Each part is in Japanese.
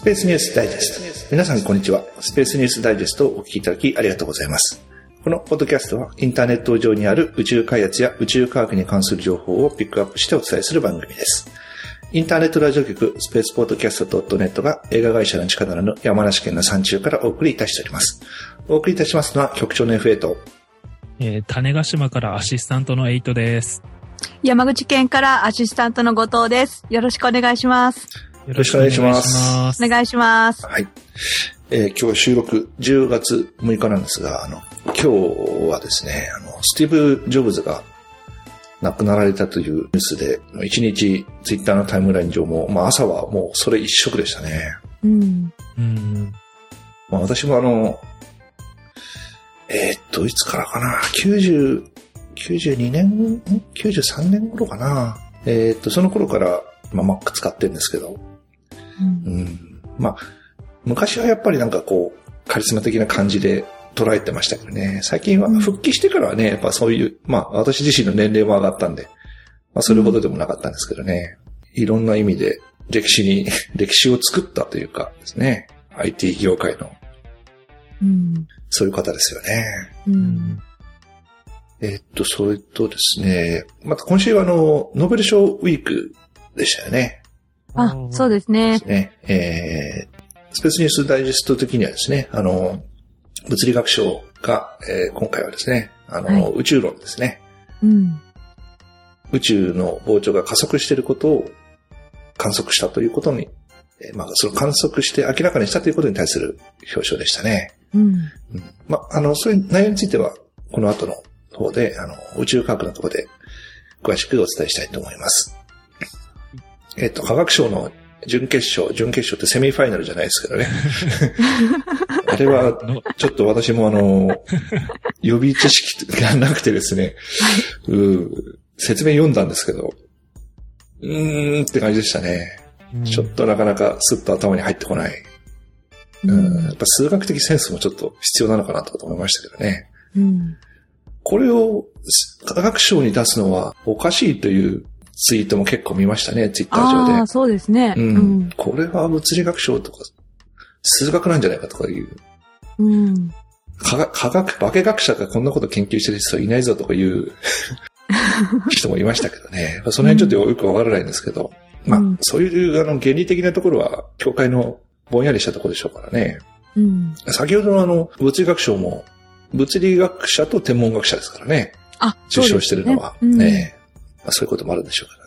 ペースニュースダイジェスト。皆さんこんにちは。スペースニュースダイジェストをお聞きいただきありがとうございます。このポッドキャストはインターネット上にある宇宙開発や宇宙科学に関する情報をピックアップしてお伝えする番組です。インターネットラジオ局スペースポッドキャスト .net が映画会社の力の山梨県の山中からお送りいたしております。お送りいたしますのは局長の FA と、 種子島からアシスタントのエイトです。 山口県からアシスタントの後藤です。よろしくお願いします。 よろしくお願いします。 お願いします。 はい。今日収録10月6日なんですが、今日はですね、スティーブ・ジョブズが亡くなられたというニュースで、一日ツイッターのタイムライン上も、朝はもうそれ一色でしたね。私もいつからかな、92年 ?93 年頃かな。その頃から、Mac 使ってるんですけど、昔はやっぱりカリスマ的な感じで捉えてましたけどね。最近は復帰してからはね、やっぱそういう、私自身の年齢も上がったんで、それほどでもなかったんですけどね。いろんな意味で歴史を作ったというかですね。IT 業界の。そういう方ですよね。それとですね、また今週はノーベル賞ウィークでしたよね。 そうですね。 スペースニュースダイジェスト的にはですね、物理学賞が、今回はですね、宇宙論ですね。宇宙の膨張が加速していることを観測したということに、その観測して明らかにしたということに対する表彰でしたね。そういう内容については、この後の方で、宇宙科学のところで詳しくお伝えしたいと思います。科学賞の準決勝ってセミファイナルじゃないですけどね。あれは、ちょっと私も予備知識がなくてですね、説明読んだんですけど、って感じでしたね。ちょっとなかなかスッと頭に入ってこない。やっぱ数学的センスもちょっと必要なのかなと思いましたけどね。これを科学賞に出すのはおかしいというツイートも結構見ましたね、ツイッター上で。 そうですね。 これは物理学賞とか、数学なんじゃないかとかいう。化学者がこんなこと研究してる人いないぞとかいう人もいましたけどね。その辺ちょっとよくわからないんですけど。そういう原理的なところは、教会のぼんやりしたところでしょうからね。先ほどの物理学賞も、物理学者と天文学者ですからね。受賞してるのは。そういうこともあるんでしょう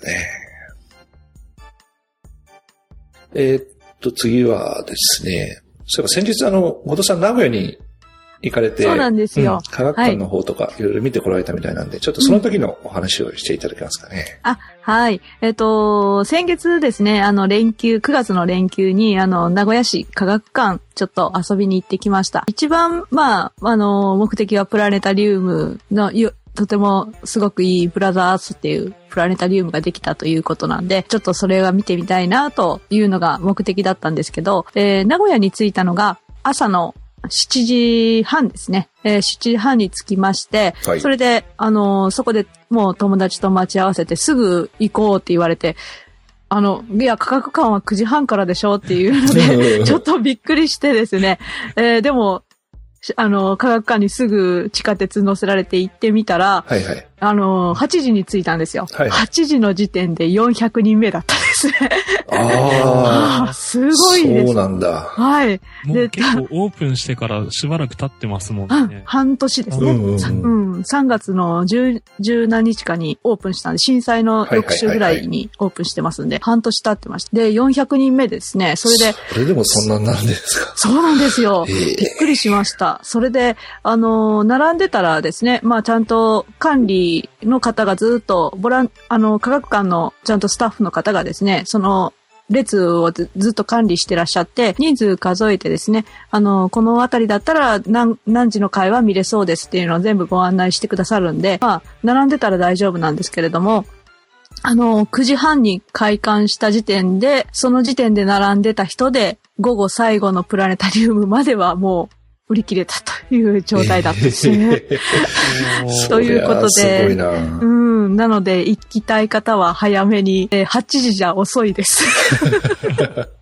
からね。次はですね、そういえば先日後藤さん名古屋に行かれて、 そうなんですよ。 科学館の方とかいろいろ見てこられたみたいなんで、ちょっとその時のお話をしていただけますかね。 はい。先月ですね、9月の連休に、名古屋市科学館、ちょっと遊びに行ってきました。一番、目的はプラネタリウムの、とてもすごくいいブラザーアースっていうプラネタリウムができたということなんで、ちょっとそれは見てみたいなというのが目的だったんですけど、名古屋に着いたのが朝の7時半ですね。7時半に着きまして、それで、そこでもう友達と待ち合わせてすぐ行こうって言われて、いや、科学館は9時半からでしょっていうので、ちょっとびっくりしてですね。でも、科学館にすぐ地下鉄乗せられて行ってみたら、8時に着いたんですよ。8時の時点で400人目だったんですね。すごいです。 そうなんだ。 はい。 もう結構オープンしてからしばらく経ってますもんね。 半年ですね。3月の十何日かにオープンしたんで、震災の翌週ぐらいにオープンしてますんで、半年経ってました。で、400人目ですね。それでもそんなになるんですか？ そうなんですよ。びっくりしました。それで、並んでたらですね、ちゃんと管理の方がずっと、科学館のちゃんとスタッフの方がですね、その列をずっと管理してらっしゃって、人数数えてですね、このあたりだったら何時の回は見れそうですっていうのを全部ご案内してくださるんで、並んでたら大丈夫なんですけれども、9時半に開館した時点で、その時点で並んでた人で、午後最後のプラネタリウムまではもう、売り切れたという状態だったですね。ということで、 すごいな。 なので行きたい方は早めに、8時じゃ遅いです。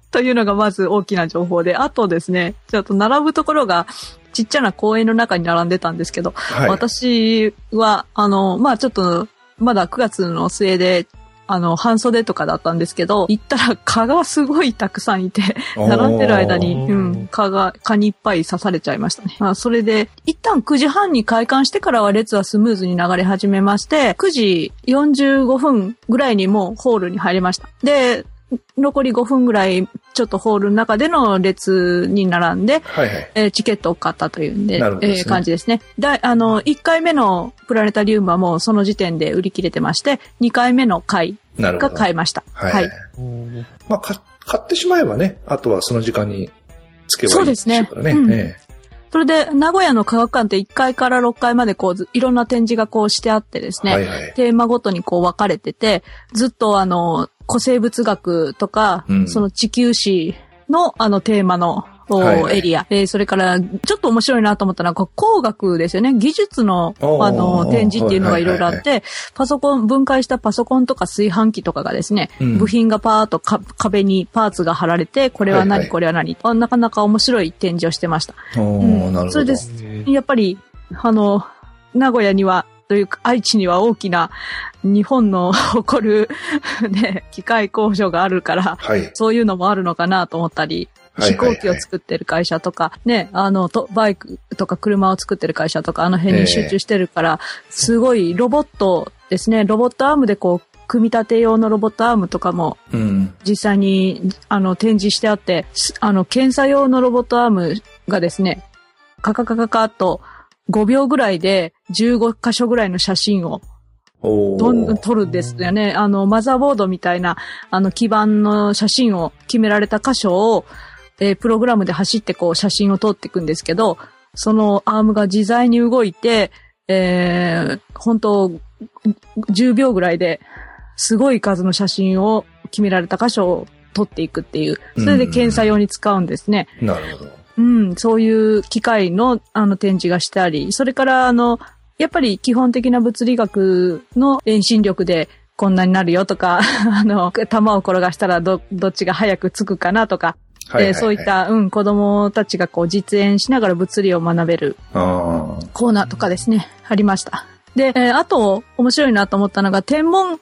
というのがまず大きな情報で、あとですね、ちょっと並ぶところがちっちゃな公園の中に並んでたんですけど、はい、私は、まあちょっと、まだ9月の末で、半袖とかだったんですけど、行ったら蚊がすごいたくさんいて、並んでる間に、蚊にいっぱい刺されちゃいましたね。まあ、それで、一旦9時半に開館してからは列はスムーズに流れ始めまして、9時45分ぐらいにもうホールに入れました。で、残り5分ぐらい、ちょっとホールの中での列に並んで、はいはい、チケットを買ったというんで、感じですね。1回目のプラネタリウムはもうその時点で売り切れてまして、2回目の回が買えました。はい。はい、 まあ、買ってしまえばね、あとはその時間につけばいいですね。そうですね。 それで、名古屋の科学館って1階から6階までこう、いろんな展示がこうしてあってですね、はいはい、テーマごとにこう分かれてて、ずっと古生物学とか、その地球史のテーマのエリア、はいはい、それからちょっと面白いなと思ったのは工学ですよね。技術の展示っていうのがいろいろあって、分解したパソコンとか炊飯器とかがですね、部品がパーッと壁にパーツが貼られて、これは何、はいはい、これは何、なかなか面白い展示をしてました。 なるほど。 それでやっぱり名古屋にはというか愛知には大きな日本の誇るね機械工場があるから、はい、そういうのもあるのかなと思ったり。飛行機を作ってる会社とか、ね、バイクとか車を作ってる会社とか、辺に集中してるから、すごいロボットですね、ロボットアームでこう、組み立て用のロボットアームとかも、実際に、展示してあって、検査用のロボットアームがですね、カッと5秒ぐらいで15箇所ぐらいの写真を、撮るんですよね。マザーボードみたいな、基板の写真を決められた箇所を、プログラムで走ってこう写真を撮っていくんですけど、そのアームが自在に動いて、本当10秒ぐらいですごい数の写真を決められた箇所を撮っていくっていう、それで検査用に使うんですね。 なるほど。 そういう機械の展示がしてあり、それからやっぱり基本的な物理学の遠心力でこんなになるよとか、球を転がしたらどっちが早くつくかなとか、そういった、子供たちがこう実演しながら物理を学べるコーナーとかですね、ありました。で、あと面白いなと思ったのが天文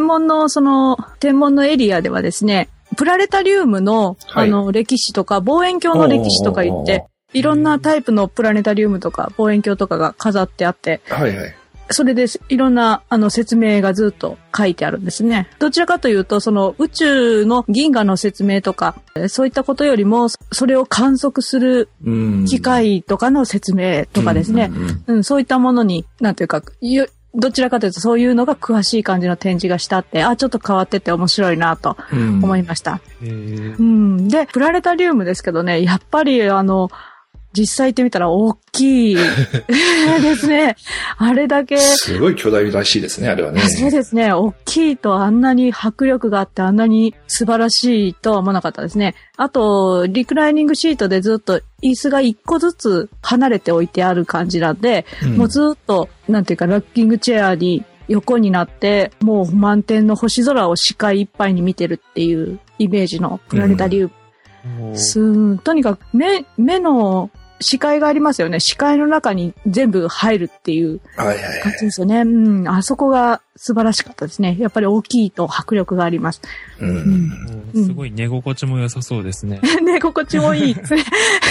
のエリアではですね、プラネタリウムの歴史とか望遠鏡の歴史とか言って、いろんなタイプのプラネタリウムとか望遠鏡とかが飾ってあって、はいはい。それでいろんな説明がずっと書いてあるんですね。どちらかというとその宇宙の銀河の説明とかそういったことよりもそれを観測する機械とかの説明とかですね。そういったものになんていうかどちらかというとそういうのが詳しい感じの展示がしてあって、ちょっと変わってて面白いなと思いました。で、プラネタリウムですけどね、やっぱり実際行ってみたら大きいですね。あれだけ。 すごい巨大らしいですね、あれはね。 そうですね。大きいとあんなに迫力があってあんなに素晴らしいとは思わなかったですね。あと、リクライニングシートでずっと椅子が一個ずつ離れて置いてある感じなんで、もうずっと、なんていうか、ラッキングチェアに横になって、もう満天の星空を視界いっぱいに見てるっていうイメージのプラネタリウム。とにかく目の視界がありますよね。視界の中に全部入るっていう感じですよね。あそこが素晴らしかったですね。やっぱり大きいと迫力があります。 すごい寝心地も良さそうですね。 寝心地もいいですね。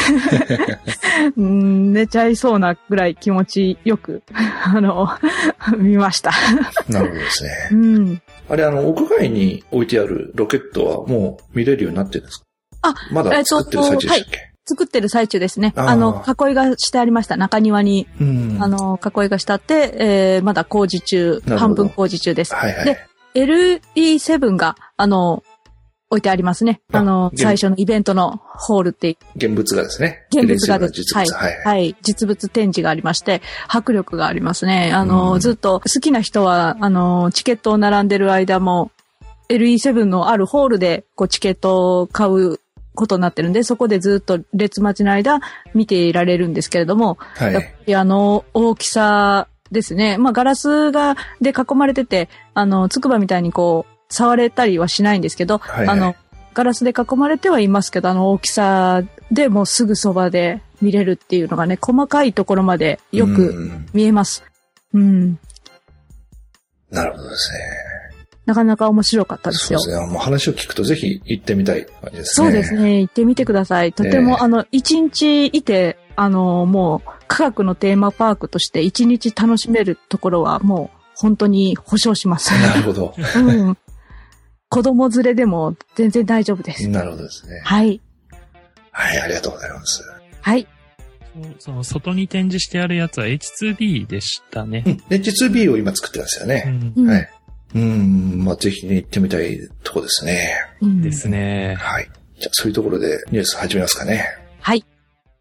寝ちゃいそうなぐらい気持ちよく、見ました。 なるほどですね。あれ、屋外に置いてあるロケットはもう見れるようになってるんですか？まだ作ってる最中でしたっけ？ 作ってる最中ですね。囲いがしてありました。中庭に、囲いがしてあって、まだ工事中、半分工事中です。はいはい、で、LE7 が、置いてありますね。最初のイベントのホールって。 現物がですね。 現物がです。 実物。 はい。実物展示がありまして、迫力がありますね。ずっと好きな人は、チケットを並んでる間も、LE7 のあるホールで、こう、チケットを買うことになってるんで、そこでずっと列待ちの間見ていられるんですけれども、はい、やっぱり大きさですね。ガラスで囲まれてて、つくばみたいにこう、触れたりはしないんですけど、 ガラスで囲まれてはいますけど、大きさでもうすぐそばで見れるっていうのがね、細かいところまでよく見えます。 なるほどですね。 なかなか面白かったですよ。 そうですね。もう話を聞くとぜひ行ってみたい感じですね。 そうですね。行ってみてください。とても、一日いて、もう、科学のテーマパークとして一日楽しめるところはもう、本当に保証します。 なるほど。 子供連れでも全然大丈夫です。 なるほどですね。 はい。 はい、ありがとうございます。 はい。 その外に展示してあるやつは H2B でしたね。 H2B を今作ってますよね。はい。まあ、ぜひね、行ってみたいとこですね。 ですね。 はい。じゃあ、そういうところでニュース始めますかね。 はい。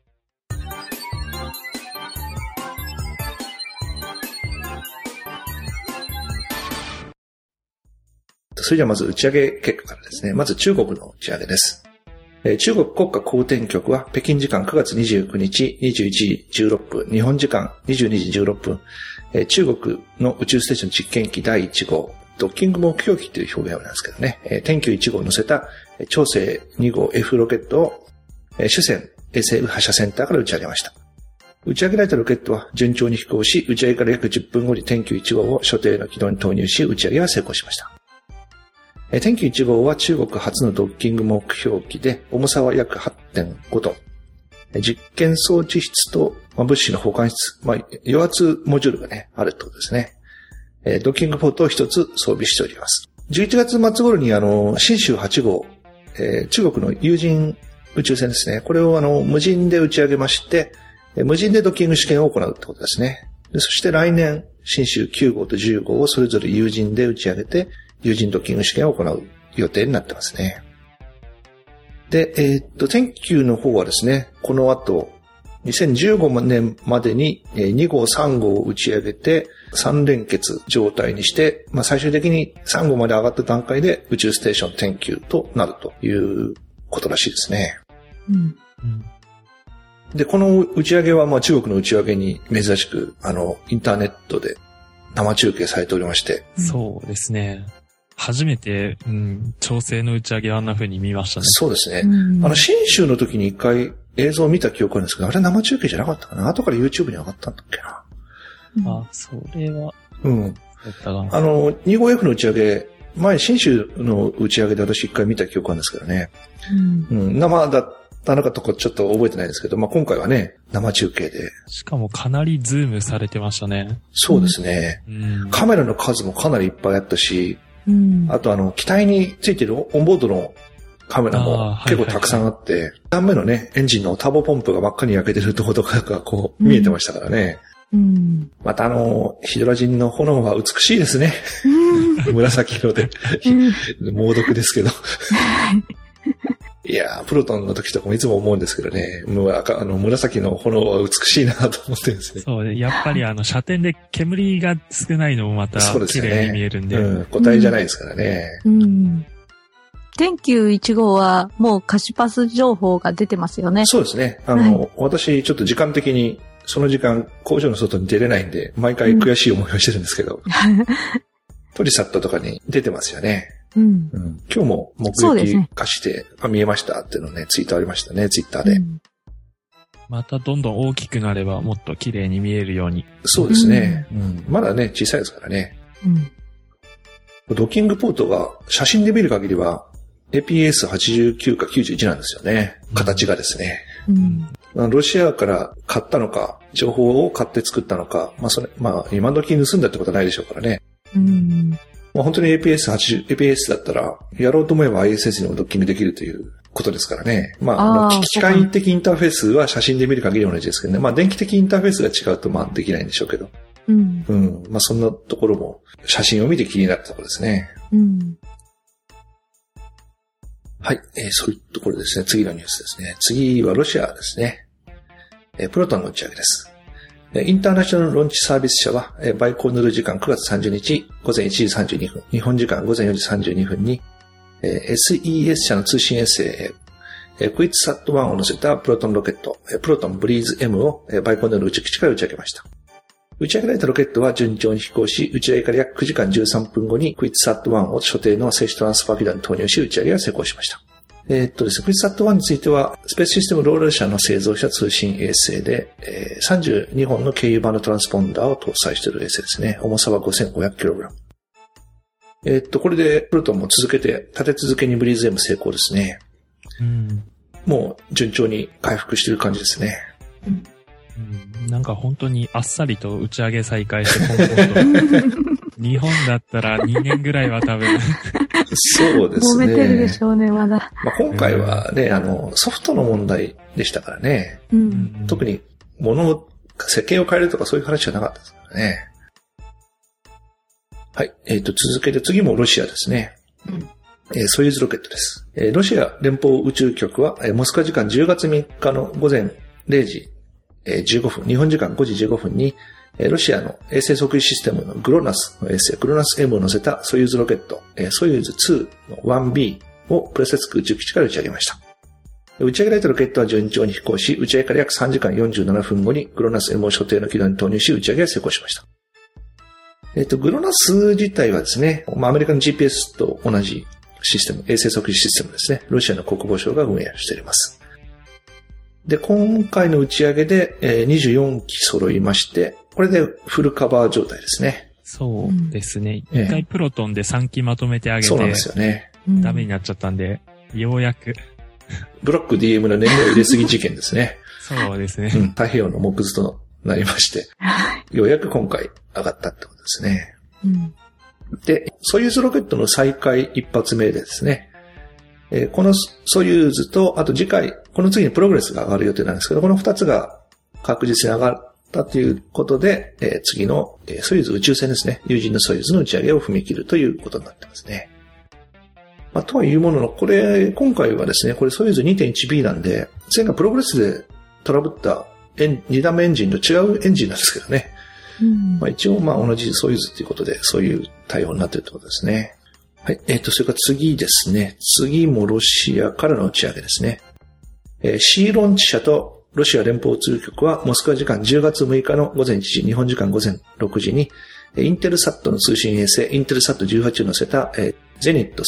それじゃあまず打ち上げ結果からですね。まず中国の打ち上げです。中国国家航天局は北京時間9月29日21時16分、日本時間22時16分、中国の宇宙ステーション実験機第1号、ドッキング目標機という表現なんですけどね、天宮1号を乗せた長征2号 F ロケットを主戦衛星発射センターから打ち上げました。打ち上げられたロケットは順調に飛行し、打ち上げから約10分後に天宮1号を所定の軌道に投入し、打ち上げは成功しました。天宮1号は中国初のドッキング目標機で、重さは約 8.5 トン。実験装置室と物資の保管室、揚圧モジュールがね、あるってことですね。ドッキングポートを一つ装備しております。11月末頃に神舟8号、中国の有人宇宙船ですね。これを無人で打ち上げまして、無人でドッキング試験を行うってことですね。でそして来年、神舟9号と10号をそれぞれ有人で打ち上げて、有人ドッキング試験を行う予定になってますね。で、天宮の方はですね、この後、2015年までに2号、3号を打ち上げて、3連結状態にして、最終的に3号まで上がった段階で宇宙ステーション天宮となるということらしいですね。で、この打ち上げは中国の打ち上げに珍しく、インターネットで生中継されておりまして。 そうですね。初めて、調整の打ち上げあんな風に見ましたね。 そうですね。神舟の時に一回映像を見た記憶あるんですけど、あれ生中継じゃなかったかな？後から YouTube に上がったんだっけな。 それは。 2号 F の打ち上げ、前神舟の打ち上げで私一回見た記憶あるんですけどね。生だったのかとかちょっと覚えてないですけど、今回はね、生中継で。 しかもかなりズームされてましたね。 そうですね。カメラの数もかなりいっぱいあったし、あと機体についてるオンボードのカメラも結構たくさんあって、2段目のね、エンジンのターボポンプが真っ赤に焼けてるところとかがこう見えてましたからね。またヒドラジンの炎は美しいですね。紫色で。猛毒ですけど。いやー、プロトンの時とかもいつも思うんですけどね、紫の炎は美しいなと思ってるんですね。 そうね。やっぱり射点で煙が少ないのもまた綺麗に見えるんで。 固体じゃないですからね。 天宮1号はもうカシパス情報が出てますよね。 そうですね。私ちょっと時間的にその時間工場の外に出れないんで、毎回悔しい思いをしてるんですけど。トリサットとかに出てますよね。今日も目撃化して、見えましたっていうのね、ツイートありましたね、ツイッターで。 またどんどん大きくなればもっと綺麗に見えるように。 そうですね。まだね、小さいですからね。ドッキングポートが写真で見る限りは APS89 か91なんですよね。形がですね。ロシアから買ったのか、情報を買って作ったのか、今時盗んだってことはないでしょうからね。本当に APS だったら、やろうと思えば ISS にもドッキングできるということですからね。機械的インターフェースは写真で見る限り同じですけどね。電気的インターフェースが違うとできないんでしょうけど。そんなところも写真を見て気になったところですね。はい、そういうところですね。次のニュースですね。次はロシアですね。プロトンの打ち上げです。インターナショナルロンチサービス社は、バイコヌール時間9月30日午前1時32分、日本時間午前4時32分に、SES 社の通信衛星、クイッツサット1を乗せたプロトンロケット、プロトンブリーズ M をバイコヌール宇宙基地から打ち上げました。打ち上げられたロケットは順調に飛行し、打ち上げから約9時間13分後にクイッツサット1を所定の静止トランスファー軌道に投入し、打ち上げが成功しました。 ですね、クイズサット1については、スペースシステムローラル社の製造した通信衛星で、32本の経由版のトランスポンダーを搭載している衛星ですね。重さは 5500kg。これで、プロトンも続けて、立て続けにブリーズ M 成功ですね。もう、順調に回復している感じですね。 なんか本当にあっさりと打ち上げ再開してコンポート。日本だったら2年ぐらいは多分。 そうですね。 揉めてるでしょうね、まだ。 今回はね、ソフトの問題でしたからね。特に、設計を変えるとかそういう話じゃなかったですからね。はい。続けて次もロシアですね。ソユーズロケットです。ロシア連邦宇宙局は、モスクワ時間10月3日の午前0時15分、日本時間5時15分に、ロシアの衛星測位システムのグロナスの衛星、グロナス M を乗せたソユーズロケット、ソユーズ2の 1B をプレセツク宇宙基地から打ち上げました。打ち上げられたロケットは順調に飛行し、打ち上げから約3時間47分後にグロナス M を所定の軌道に投入し、打ち上げが成功しました。グロナス自体はですね、アメリカの GPS と同じシステム、衛星測位システムですね。ロシアの国防省が運営しています。で、今回の打ち上げで24機揃いまして、これでフルカバー状態ですね。 そうですね。一回プロトンで3機まとめてあげて、 そうなんですよね。 ダメになっちゃったんで、ようやく。 ブロック DM の燃料入れすぎ事件ですね。 そうですね。 太平洋の木図となりまして、ようやく今回上がったってことですね。で、ソユーズロケットの再開一発目でですね、このソユーズと、あと次回、この次にプログレスが上がる予定なんですけど、この2つが確実に上がったということで、次のソユーズ宇宙船ですね、有人のソユーズの打ち上げを踏み切るということになってますね。とはいうものの、今回はですね、これソユーズ 2.1B なんで、前回プログレスでトラブった2段目エンジンと違うエンジンなんですけどね。一応同じソユーズということで、そういう対応になっているということですね。はい。それから次ですね。次もロシアからの打ち上げですね。シーロンチ社とロシア連邦宇宙局はモスクワ時間10月6日の午前1時、日本時間午前6時に、インテルサットの通信衛星、インテルサット18を乗せた、ゼニット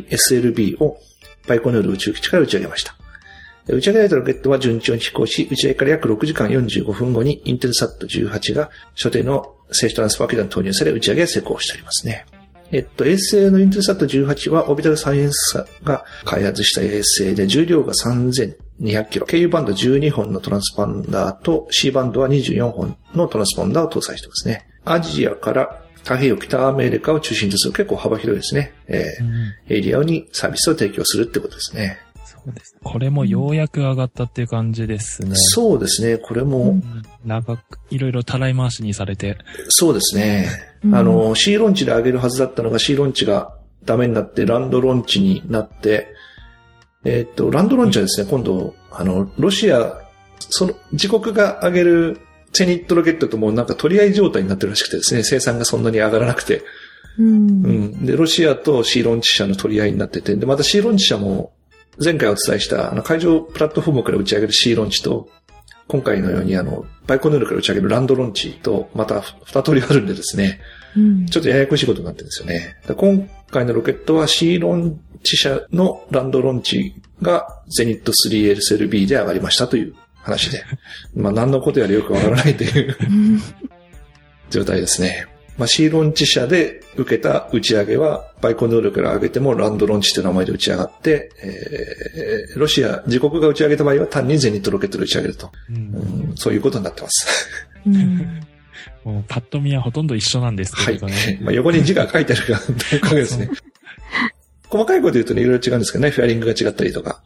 3SLB をバイコヌール宇宙基地から打ち上げました。打ち上げられたロケットは順調に飛行し、打ち上げから約6時間45分後にインテルサット18が所定の静止トランスファー軌道に投入され打ち上げが成功しておりますね。衛星のインテルサット18はオービタルサイエンス社が開発した衛星で重量が3200キロ、経由バンド12本のトランスポンダーと C バンドは24本のトランスポンダーを搭載していますね。アジアから太平洋、北アメリカを中心とする結構幅広いですね。エリアにサービスを提供するってことですね。 そうです。これもようやく上がったっていう感じですね。 そうですね。これも、 長く、いろいろたらい回しにされて。 そうですね。シーロンチで上げるはずだったのが、シーロンチがダメになって、ランドロンチになって、ランドロンチはですね、今度、ロシア、自国が上げるゼニットロケットともなんか取り合い状態になってるらしくてですね、生産がそんなに上がらなくて。で、ロシアとシーロンチ社の取り合いになってて、で、またシーロンチ社も、前回お伝えした海上プラットフォームから打ち上げる C ロンチと、今回のようにバイコヌールから打ち上げるランドロンチと、また二通りあるんでですね、ちょっとややこしいことになってるんですよね。今回のロケットは C ロンチ社のランドロンチがゼニット 3SLB で上がりましたという話で、何のことやらよくわからないという状態ですね。シーロンチ社で受けた打ち上げは、バイコヌールから上げてもランドロンチという名前で打ち上がって、ロシア、自国が打ち上げた場合は単にゼニットロケットで打ち上げると。そういうことになってます。 もうパッと見はほとんど一緒なんですけどね。 はい。横に字が書いてあるから、ということですね。細かいこと言うとね、いろいろ違うんですけどね、フェアリングが違ったりとか。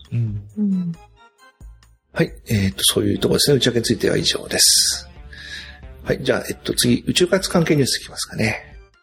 はい。そういうところですね。打ち上げについては以上です。はい。じゃあ、次、宇宙開発関係ニュースいきますかね。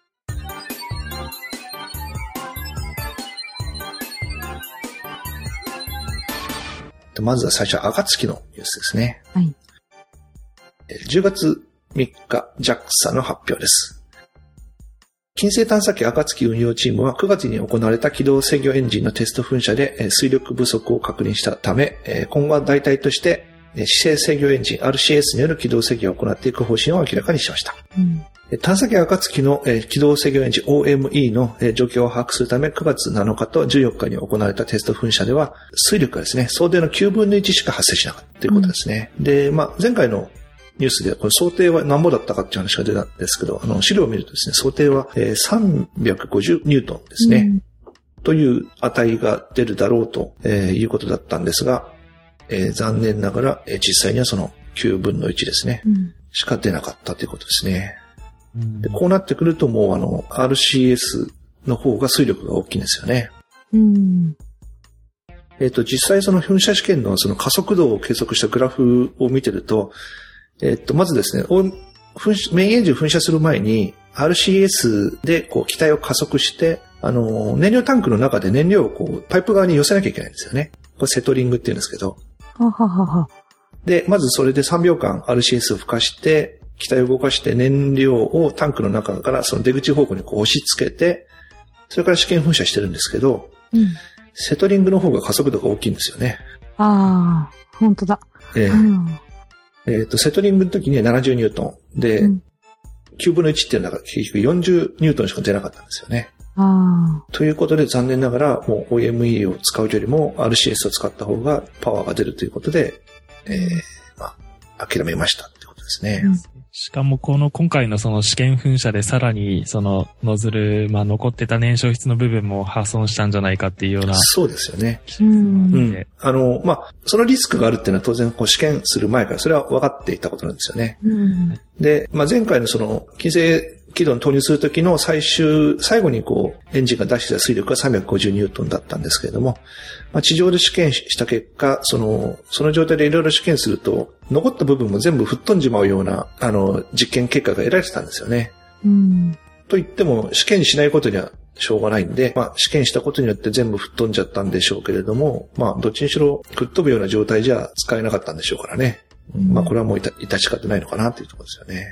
まずは最初は暁のニュースですね。はい。10月3日、JAXA の発表です。金星探査機暁運用チームは9月に行われた軌道制御エンジンのテスト噴射で水力不足を確認したため、今後は代替として姿勢制御エンジン RCS による軌道制御を行っていく方針を明らかにしました。 探査機暁の軌道制御エンジン OME の状況を把握するため9月7日と14日に行われたテスト噴射では推力がですね、想定の9分の1しか発生しなかったということですね。で、前回のニュースでこれ想定は何ぼだったかっていう話が出たんですけど、資料を見るとですね、想定は350ニュートンですね。という値が出るだろうということだったんですが、残念ながら実際にはその9分の1ですね。しか出なかったということですね。でこうなってくるともうRCS の方が推力が大きいんですよね。実際その噴射試験のその加速度を計測したグラフを見てると、まずですね、メインエンジンを噴射する前に RCS でこう機体を加速して、燃料タンクの中で燃料をこうパイプ側に寄せなきゃいけないんですよね。これセトリングって言うんですけど。で、まずそれで3秒間 RCS を吹かして、機体を動かして燃料をタンクの中からその出口方向にこう押し付けて、それから試験噴射してるんですけど、セトリングの方が加速度が大きいんですよね。 ああ、本当だ。 セトリングの時には70ニュートンで、9分の1っていうのは結局40ニュートンしか出なかったんですよね。ということで残念ながらもう OME を使うよりも RCS を使った方がパワーが出るということで、諦めましたってことですね。 しかも今回のその試験噴射でさらにそのノズル、残ってた燃焼室の部分も破損したんじゃないかっていうような。 そうですよね。そのリスクがあるっていうのは当然試験する前からそれは分かっていたことなんですよね。で、前回のその金星軌道に投入するときの最後にエンジンが出した推力が350ニュートンだったんですけれども、地上で試験した結果、その状態でいろいろ試験すると、残った部分も全部吹っ飛んじまうような、実験結果が得られてたんですよね。と言っても、試験しないことにはしょうがないんで、試験したことによって全部吹っ飛んじゃったんでしょうけれども、どっちにしろ吹っ飛ぶような状態じゃ使えなかったんでしょうからね。これはもう致し方ないのかなというところですよね。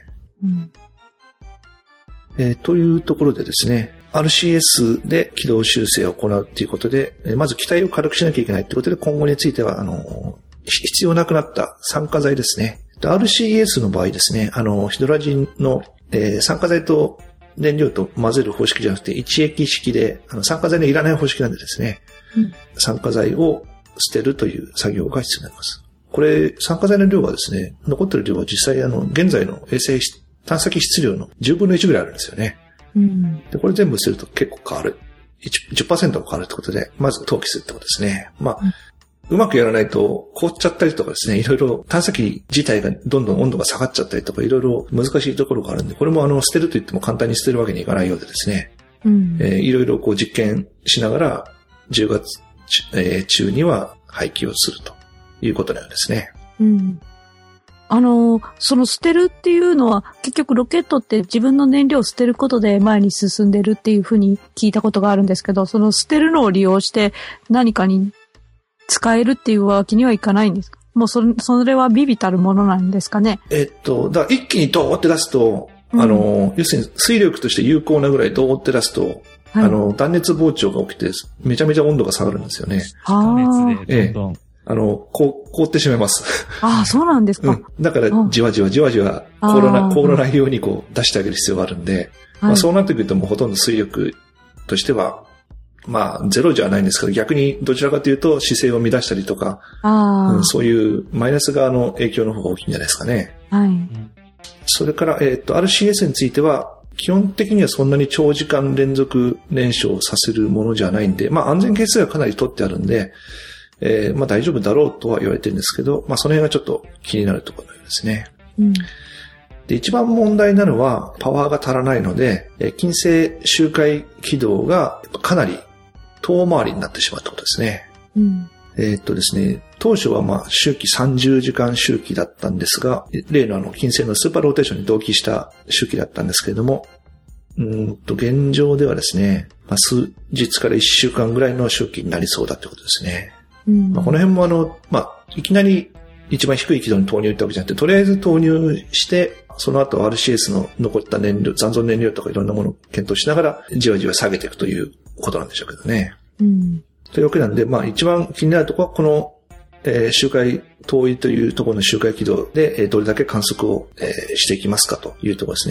というところでですね、RCS で軌道修正を行うということで、まず機体を軽くしなきゃいけないということで、今後については、必要なくなった酸化剤ですね。RCS の場合ですね、ヒドラジンの、酸化剤と燃料と混ぜる方式じゃなくて、一液式で、酸化剤のいらない方式なんでですね、酸化剤を捨てるという作業が必要になります。これ、酸化剤の量はですね、残ってる量は実際現在の衛星探査機質量の10分の1ぐらいあるんですよね。で、これ全部すると結構変わる。10% も変わるってことで、まず投棄するってことですね。うまくやらないと凍っちゃったりとかですね、いろいろ探査機自体がどんどん温度が下がっちゃったりとか、いろいろ難しいところがあるんで、これも捨てると言っても簡単に捨てるわけにいかないようでですね、いろいろ実験しながら10月中には廃棄をするということのようですね。 その捨てるっていうのは、結局ロケットって自分の燃料を捨てることで前に進んでるっていうふうに聞いたことがあるんですけど、その捨てるのを利用して何かに使えるっていうわけにはいかないんですか？もうそれは微々たるものなんですかね？ 一気にドーって出すと、要するに水力として有効なぐらいドーって出すと、断熱膨張が起きて、めちゃめちゃ温度が下がるんですよね。 断熱でどんどん。 凍ってしまいます。 そうなんですか。 だから、じわじわ凍らないように出してあげる必要があるんで、そうなってくるともうほとんど水力としては、ゼロじゃないんですけど、逆にどちらかというと姿勢を乱したりとか、そういうマイナス側の影響の方が大きいんじゃないですかね。それから、RCS については、基本的にはそんなに長時間連続燃焼させるものじゃないんで、安全係数がかなり取ってあるんで、大丈夫だろうとは言われてるんですけど、その辺がちょっと気になるところのようですね。で、一番問題なのはパワーが足らないので、金星周回軌道がかなり遠回りになってしまったことですね。ですね、当初は周期30時間周期だったんですが、例の金星のスーパーローテーションに同期した周期だったんですけれども、現状ではですね、数日から1週間ぐらいの周期になりそうだってことですね。この辺もいきなり一番低い軌道に投入ってわけじゃなくて、とりあえず投入して、その後 RCS の残った燃料、残存燃料とかいろんなものを検討しながら、じわじわ下げていくということなんでしょうけどね。というわけなんで、一番気になるところは、この、周回遠いというところの周回軌道で、どれだけ観測を、していきますかというところですね。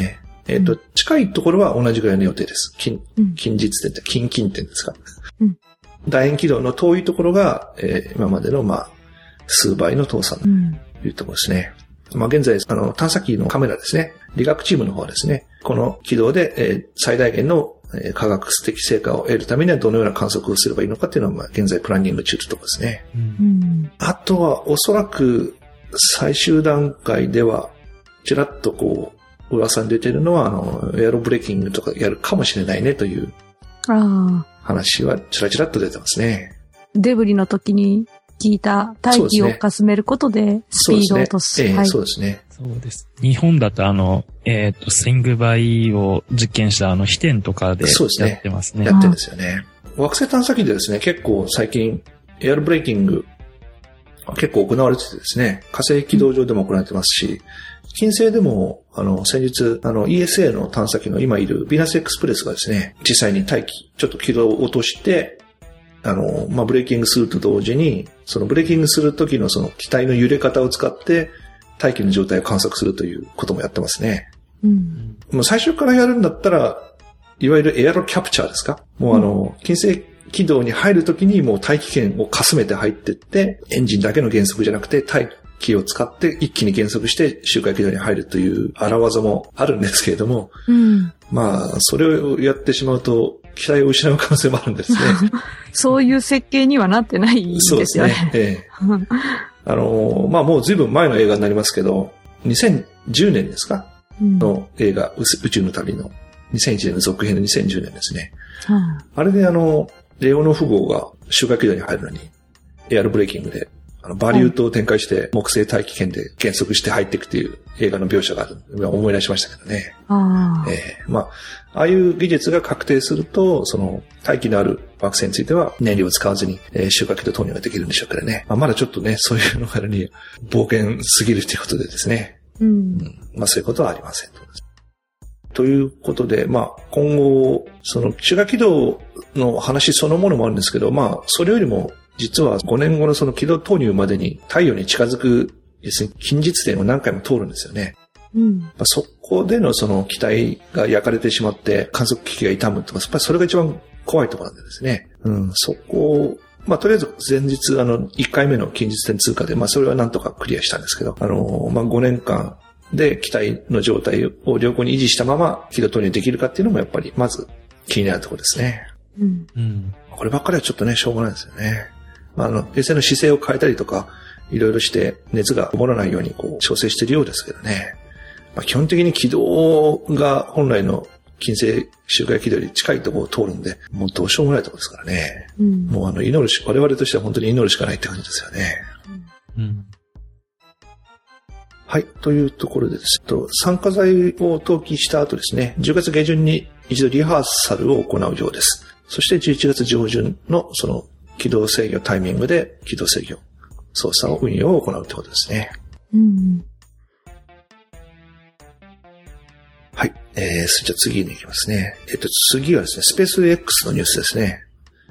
近いところは同じぐらいの予定です。近日点って、近点ですか。楕円軌道の遠いところが、今までの、数倍の遠さというところですね。現在、探査機のカメラですね。理学チームの方はですね、この軌道で、最大限の科学的成果を得るためにはどのような観測をすればいいのかっていうのは、現在プランニング中というところですね。あとは、おそらく、最終段階では、ちらっと噂に出てるのは、エアロブレーキングとかやるかもしれないねという話はちらちらっと出てますね。 デブリの時に聞いた大気をかすめることでスピードを落とす。 そうですね。 そうです。日本だとスイングバイを実験した飛天とかでやってますね。 やってるんですよね。惑星探査機でですね、結構最近エアロブレーキング結構行われててですね、火星軌道上でも行われてますし、金星でも、先日、ESA の探査機の今いるヴィーナスエクスプレスがですね、実際に大気、ちょっと軌道を落として、ブレーキングすると同時に、そのブレーキングする時のその機体の揺れ方を使って、大気の状態を観測するということもやってますね。もう最初からやるんだったら、いわゆるエアロキャプチャーですか？もう金星軌道に入るときにもう大気圏をかすめて入っていって、エンジンだけの減速じゃなくて大気を使って一気に減速して周回軌道に入るという荒技もあるんですけれども、それをやってしまうと機体を失う可能性もあるんですね。 そういう設計にはなってないんですよね。そうですね。 もう随分前の映画になりますけど、2010年ですか、の映画、宇宙の旅の2001年の続編の2010年ですね。あれでレオノフ号が周回軌道に入るのに、エアロブレーキングで、バリュートを展開して木星大気圏で減速して入っていくっていう映画の描写がある。思い出しましたけどね。ああいう技術が確定すると、その大気のある惑星については燃料を使わずに、周回軌道投入ができるんでしょうからね。まだちょっとね、そういうのがあるに冒険すぎるということでですね。そういうことはありません。ということで、今後、その周回軌道の話そのものもあるんですけど、それよりも、実は5年後のその軌道投入までに太陽に近づく、要するに近日点を何回も通るんですよね。そこでのその機体が焼かれてしまって観測機器が傷むとか、やっぱりそれが一番怖いところなんでですね。そこを、とりあえず前日1回目の近日点通過で、それはなんとかクリアしたんですけど、5年間で機体の状態を良好に維持したまま軌道投入できるかっていうのもやっぱりまず気になるところですね。こればっかりはちょっとね、しょうがないですよね。衛星の姿勢を変えたりとか、いろいろして熱がこもらないように調整しているようですけどね。基本的に軌道が本来の金星周回軌道より近いところを通るんで、もうどうしようもないところですからね。もう祈るし、我々としては本当に祈るしかないって感じですよね。はい。というところでですと、酸化剤を投棄した後ですね、10月下旬に一度リハーサルを行うようです。そして11月上旬のその軌道制御タイミングで軌道制御、操作を運用を行うということですね。はい。じゃあ次に行きますね。次はですね、スペース X のニュースですね。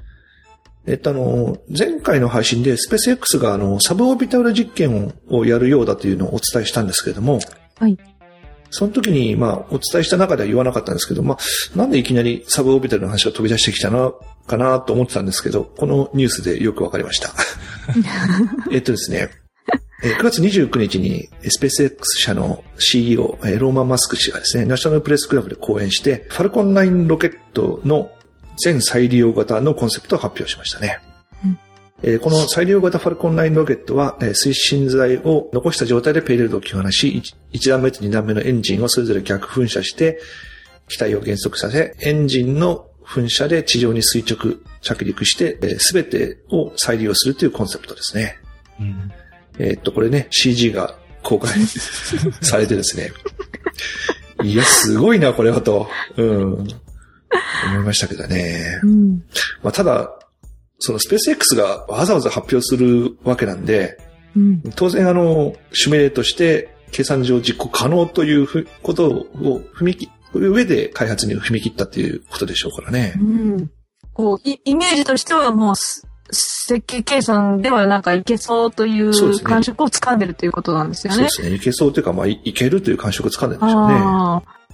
前回の配信でスペース X がサブオービタル実験をやるようだというのをお伝えしたんですけれども、はい。その時に、お伝えした中では言わなかったんですけど、なんでいきなりサブオービタルの話が飛び出してきたのかなと思ってたんですけど、このニュースでよくわかりました。ですね、9月29日にスペース X 社の CEO、ローマン・マスク氏がですね、ナショナルプレスクラブで講演して、ファルコン9ロケットの全再利用型のコンセプトを発表しましたね。この再利用型ファルコン9ロケットは、推進剤を残した状態でペイロードを切り離し、1段目と2段目のエンジンをそれぞれ逆噴射して、機体を減速させ、エンジンの噴射で地上に垂直着陸して、すべてを再利用するというコンセプトですね。これね、CG が公開されてですね。いや、すごいな、これはと。思いましたけどね。ただ、そのスペース X がわざわざ発表するわけなんで、当然シミュレートして計算上実行可能ということを上で開発に踏み切ったっていうことでしょうからね。 イメージとしてはもう設計計算ではいけそうという感触を掴んでるということなんですよね。 そうですね。いけそうというか、いけるという感触を掴んでるんでしょうね。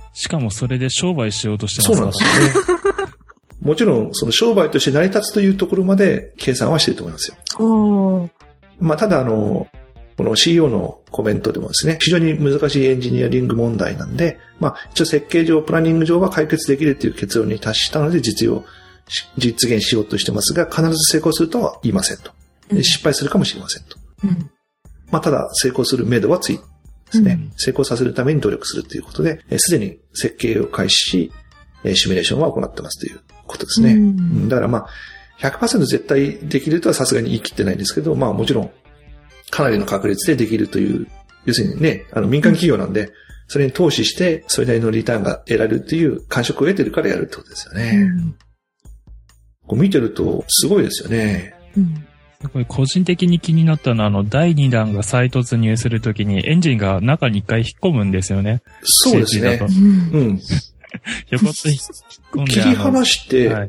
しかもそれで商売しようとしてますから。 そうなんですよね。もちろん、その商売として成り立つというところまで計算はしていると思いますよ。まあ、ただこの CEO のコメントでもですね、非常に難しいエンジニアリング問題なんで、まあ、一応設計上、プランニング上は解決できるという結論に達したので実現しようとしてますが、必ず成功するとは言いませんと。失敗するかもしれませんと。まあ、ただ、成功する目処はついですね。成功させるために努力するということで、すでに設計を開始し、シミュレーションは行ってますということですね。だからまあ、100% 絶対できるとはさすがに言い切ってないんですけど、まあもちろん、かなりの確率でできるという、要するにね、民間企業なんで、それに投資して、それなりのリターンが得られるという感触を得てるからやるってことですよね。こう見てると、すごいですよね。 これ個人的に気になったのは、第2弾が再突入するときにエンジンが中に一回引っ込むんですよね。 そうですね。 ひょこっと引っ込んで。 切り離して、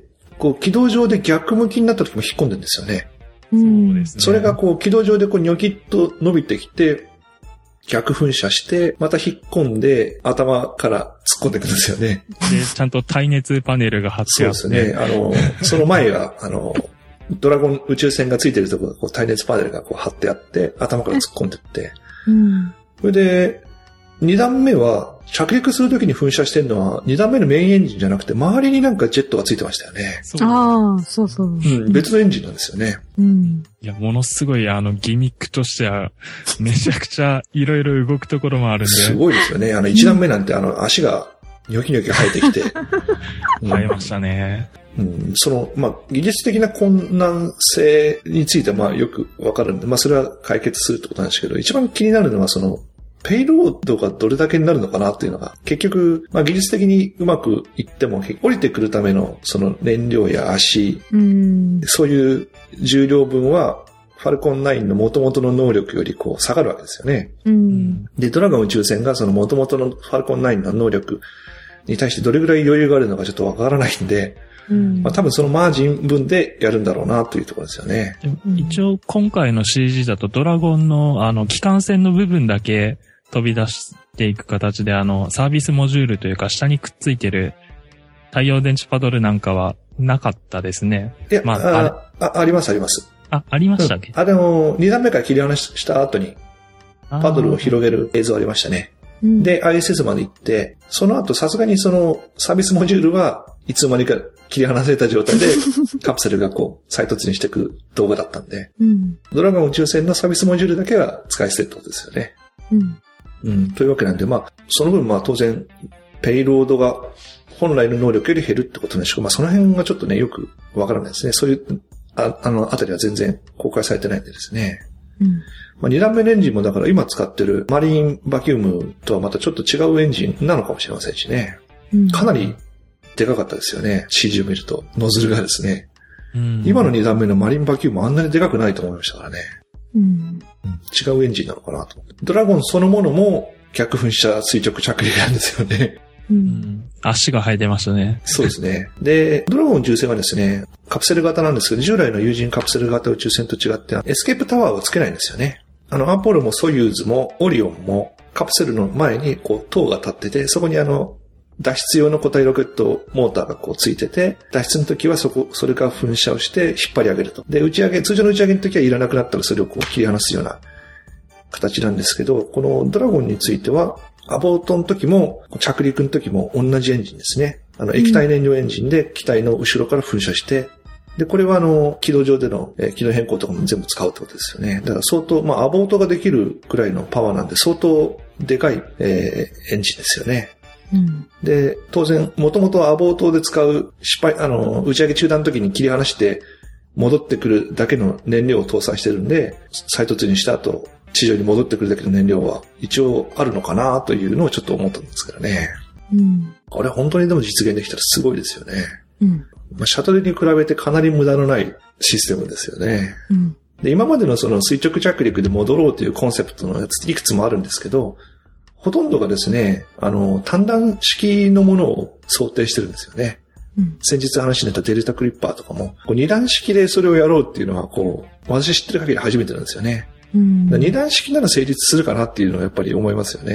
こう軌道上で逆向きになった時も引っ込んでるんですよね。 そうですね。 それがこう軌道上でこうニョキッと伸びてきて、逆噴射して、また引っ込んで、頭から突っ込んでくるんですよね。 で、ちゃんと耐熱パネルが貼ってあって。 そうですね。その前が、ドラゴン宇宙船がついてるところがこう耐熱パネルがこう貼ってあって、頭から突っ込んでって。それで、2段目は、着陸するときに噴射してるのは、2段目のメインエンジンじゃなくて、周りになんかジェットがついてましたよね。 そうそう。 別のエンジンなんですよね。 いや、ものすごいギミックとしては、めちゃくちゃいろいろ動くところもあるんで。 すごいですよね。1段目なんて足がニョキニョキ生えてきて。 生えましたね。 まあ、技術的な困難性については、まあ、よくわかるんで、まあ、それは解決するってことなんですけど、一番気になるのは、ペイロードがどれだけになるのかなっていうのが、結局、まあ、技術的にうまくいっても、降りてくるための、燃料や足、そういう重量分は、ファルコン9の元々の能力より下がるわけですよね。で、ドラゴン宇宙船が元々のファルコン9の能力に対してどれぐらい余裕があるのかちょっとわからないんで、まあ、多分そのマージン分でやるんだろうなというところですよね。 一応今回の CG だとドラゴンの機関船の部分だけ飛び出していく形でサービスモジュールというか下にくっついてる太陽電池パドルなんかはなかったですね。 いや、あります。 ありましたっけ 2段目から切り離した後にパドルを広げる映像ありましたね。で、ISS まで行って、その後さすがにサービスモジュールはいつの間にか切り離された状態でカプセルが再突入していく動画だったんで、ドラゴン宇宙船のサービスモジュールだけは使い捨てるってことですよね。というわけなんで、まあ、その分当然、ペイロードが本来の能力より減るってことなんでしょうか。まあ、その辺がちょっとね、よくわからないですね。そういう、あたりは全然公開されてないんでですね。まあ、2段目のエンジンもだから今使ってるマリーンバキュームとはまたちょっと違うエンジンなのかもしれませんしね。かなりでかかったですよね。CG を見ると。ノズルがですね。今の2段目のマリーンバキュームあんなにでかくないと思いましたからね。違うエンジンなのかなと。ドラゴンそのものも逆噴射垂直着陸なんですよね。 足が生えてましたね。 そうですね。で、ドラゴン宇宙船はですね、カプセル型なんですけど、従来の有人カプセル型宇宙船と違って、エスケープタワーをつけないんですよね。アポロもソユーズもオリオンもカプセルの前に塔が立ってて、そこに脱出用の固体ロケットモーターがついてて、脱出の時はそれから噴射をして引っ張り上げると。で、通常の打ち上げの時はいらなくなったらそれを切り離すような形なんですけど、このドラゴンについては、アボートの時も、着陸の時も同じエンジンですね。液体燃料エンジンで機体の後ろから噴射して、で、これは軌道上での軌道変更とかも全部使うってことですよね。だから相当、アボートができるくらいのパワーなんで相当でかい、エンジンですよね。で、当然、もともとアボートで使う打ち上げ中断の時に切り離して戻ってくるだけの燃料を搭載してるんで、再突入した後、地上に戻ってくるだけの燃料は一応あるのかなというのをちょっと思ったんですけどね。これ本当にでも実現できたらすごいですよね。シャトルに比べてかなり無駄のないシステムですよね。で、今までの垂直着陸で戻ろうというコンセプトのやついくつもあるんですけど、ほとんどがですね、単弾式のものを想定してるんですよね。先日話になったデルタクリッパーとかも、2段式でそれをやろうっていうのは私知ってる限り初めてなんですよね。2段式なら成立するかなっていうのはやっぱり思いますよね。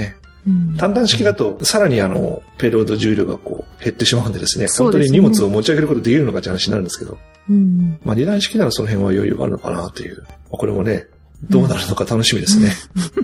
単段式だと、さらにペイロード重量がこう減ってしまうんでですね、本当に荷物を持ち上げることできるのかって話になるんですけど、まあ二段式ならその辺は余裕があるのかなという、これもね、どうなるのか楽しみですね。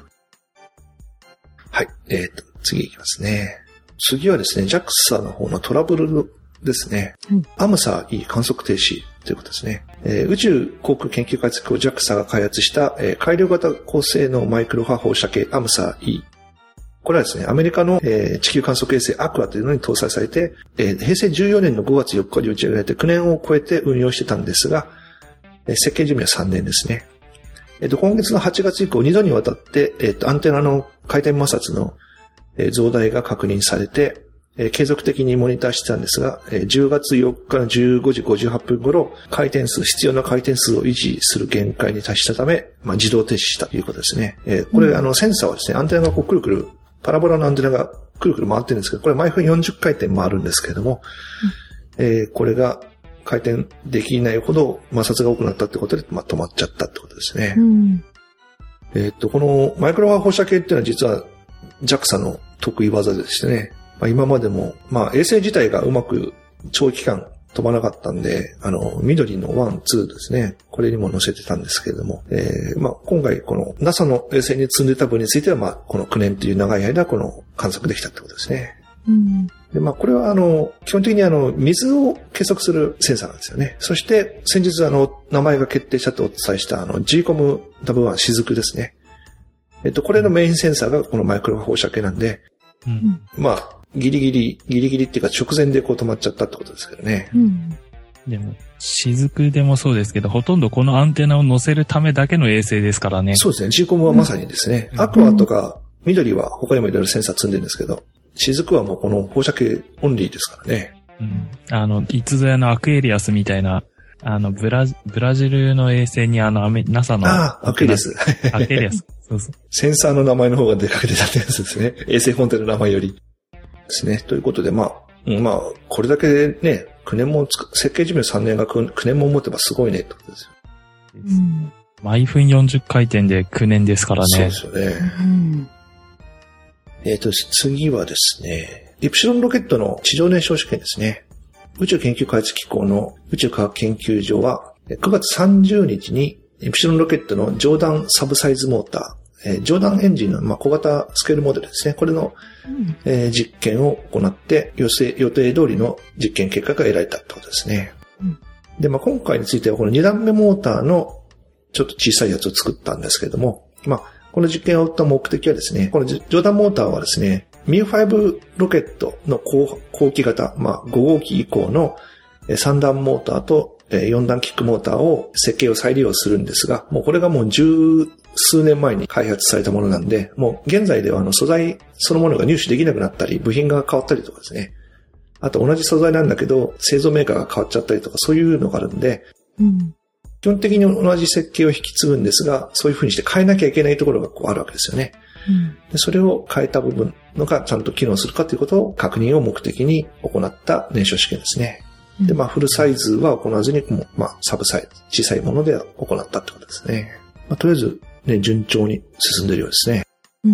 はい。次いきますね。次はですね、JAXA の方のトラブルですね。アムサー E 観測停止ということですね。宇宙航空研究開発機構 JAXA が開発した改良型高性能マイクロ波放射計アムサー E。これはですね、アメリカの地球観測衛星アクアというのに搭載されて、平成14年の5月4日に打ち上げられて9年を超えて運用してたんですが、設計寿命は3年ですね。今月の8月以降2度にわたって、アンテナの回転摩擦の増大が確認されて、継続的にモニターしてたんですが、10月4日の15時58分頃、必要な回転数を維持する限界に達したため、自動停止したということですね。これ、センサーはですね、アンテナがこうくるくる、パラボラのアンテナがくるくる回ってるんですけど、これ毎分40回転回るんですけれども、これが回転できないほど摩擦が多くなったってことで、止まっちゃったってことですね。このマイクロ波放射計っていうのは実は JAXA の得意技でしてね、今までも、衛星自体がうまく長期間飛ばなかったんで、緑の1、2ですね。これにも載せてたんですけれども、今回この NASA の衛星に積んでた分については、この9年という長い間、この観測できたってことですね。で、これは基本的に水を計測するセンサーなんですよね。そして、先日名前が決定したとお伝えしたGCOM-W1 雫ですね。これのメインセンサーがこのマイクロ波放射計なんで、ギリギリっていうか直前でこう止まっちゃったってことですけどね。 でも、雫でもそうですけど、ほとんどこのアンテナを載せるためだけの衛星ですからね。 そうですね。GCOM はまさにですね。アクアとか緑は他にもいろいろセンサー積んでるんですけど、雫はもうこの放射計オンリーですからね。 いつぞやのアクエリアスみたいな、ブラジルの衛星にNASA の。 アクエリアス。 アクエリアス。そうそう。 センサーの名前の方が出かけてたってやつですね。衛星本体の名前より。ですね。ということで、これだけね、9年も、設計寿命3年が9年も持てばすごいねってことですよ。 毎分40回転で9年ですからね。 そうですよね。次はですね、イプシロンロケットの地上燃焼試験ですね。宇宙研究開発機構の宇宙科学研究所は、9月30日にイプシロンロケットのジョーダンサブサイズモーター、ジョーダンエンジンの小型スケールモデルですね。これの、実験を行って予定通りの実験結果が得られたってことですね。で、今回についてはこの2段目モーターのちょっと小さいやつを作ったんですけれども、この実験を打った目的はですね、このジョーダンモーターはですね、ミュー5ロケットの後期型、5号機以降の3段モーターと4段キックモーターを設計を再利用するんですが、もうこれがもう十数年前に開発されたものなんで、もう現在では素材そのものが入手できなくなったり、部品が変わったりとかですね。あと同じ素材なんだけど、製造メーカーが変わっちゃったりとか、そういうのがあるんで、基本的に同じ設計を引き継ぐんですが、そういう風にして変えなきゃいけないところがあるわけですよね。でそれを変えた部分のがちゃんと機能するかということを確認を目的に行った燃焼試験ですね。で、フルサイズは行わずに、サブサイズ、小さいもので行ったってことですね。とりあえず、ね、順調に進んでいるようですね。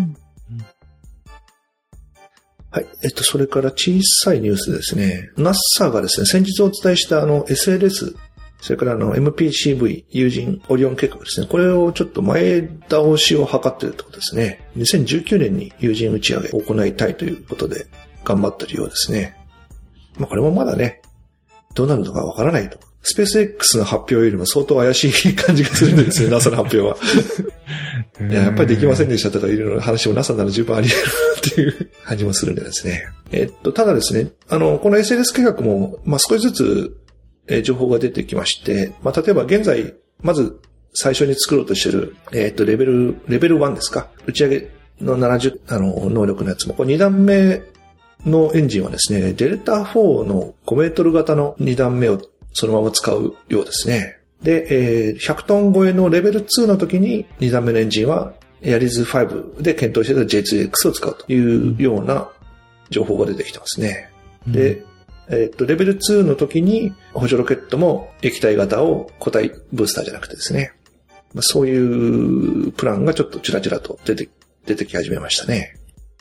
はい。それから小さいニュースですね。NASA がですね、先日お伝えしたSLS、それからMPCV、有人オリオン計画ですね。これをちょっと前倒しを図っているってことですね。2019年に有人打ち上げを行いたいということで頑張っているようですね。これもまだね、どうなるのかわからないと。スペース X の発表よりも相当怪しい感じがするんですよ、NASA の発表は。やっぱりできませんでしたとかいろいろ話も NASA なら十分あり得るっていう感じもするんでですね。ただですね、この SLS 計画も、少しずつ、情報が出てきまして、例えば現在、まず最初に作ろうとしている、レベル1ですか。打ち上げの70、能力のやつも、これ2段目のエンジンはですね、デルタ4の5メートル型の2段目をそのまま使うようですね。で、100トン超えのレベル2の時に2段目のエンジンはエアリーズ5で検討していた J2X を使うというような情報が出てきてますね。で、レベル2の時に補助ロケットも液体型を固体ブースターじゃなくてですね。そういうプランがちょっとちらちらと出てき始めましたね。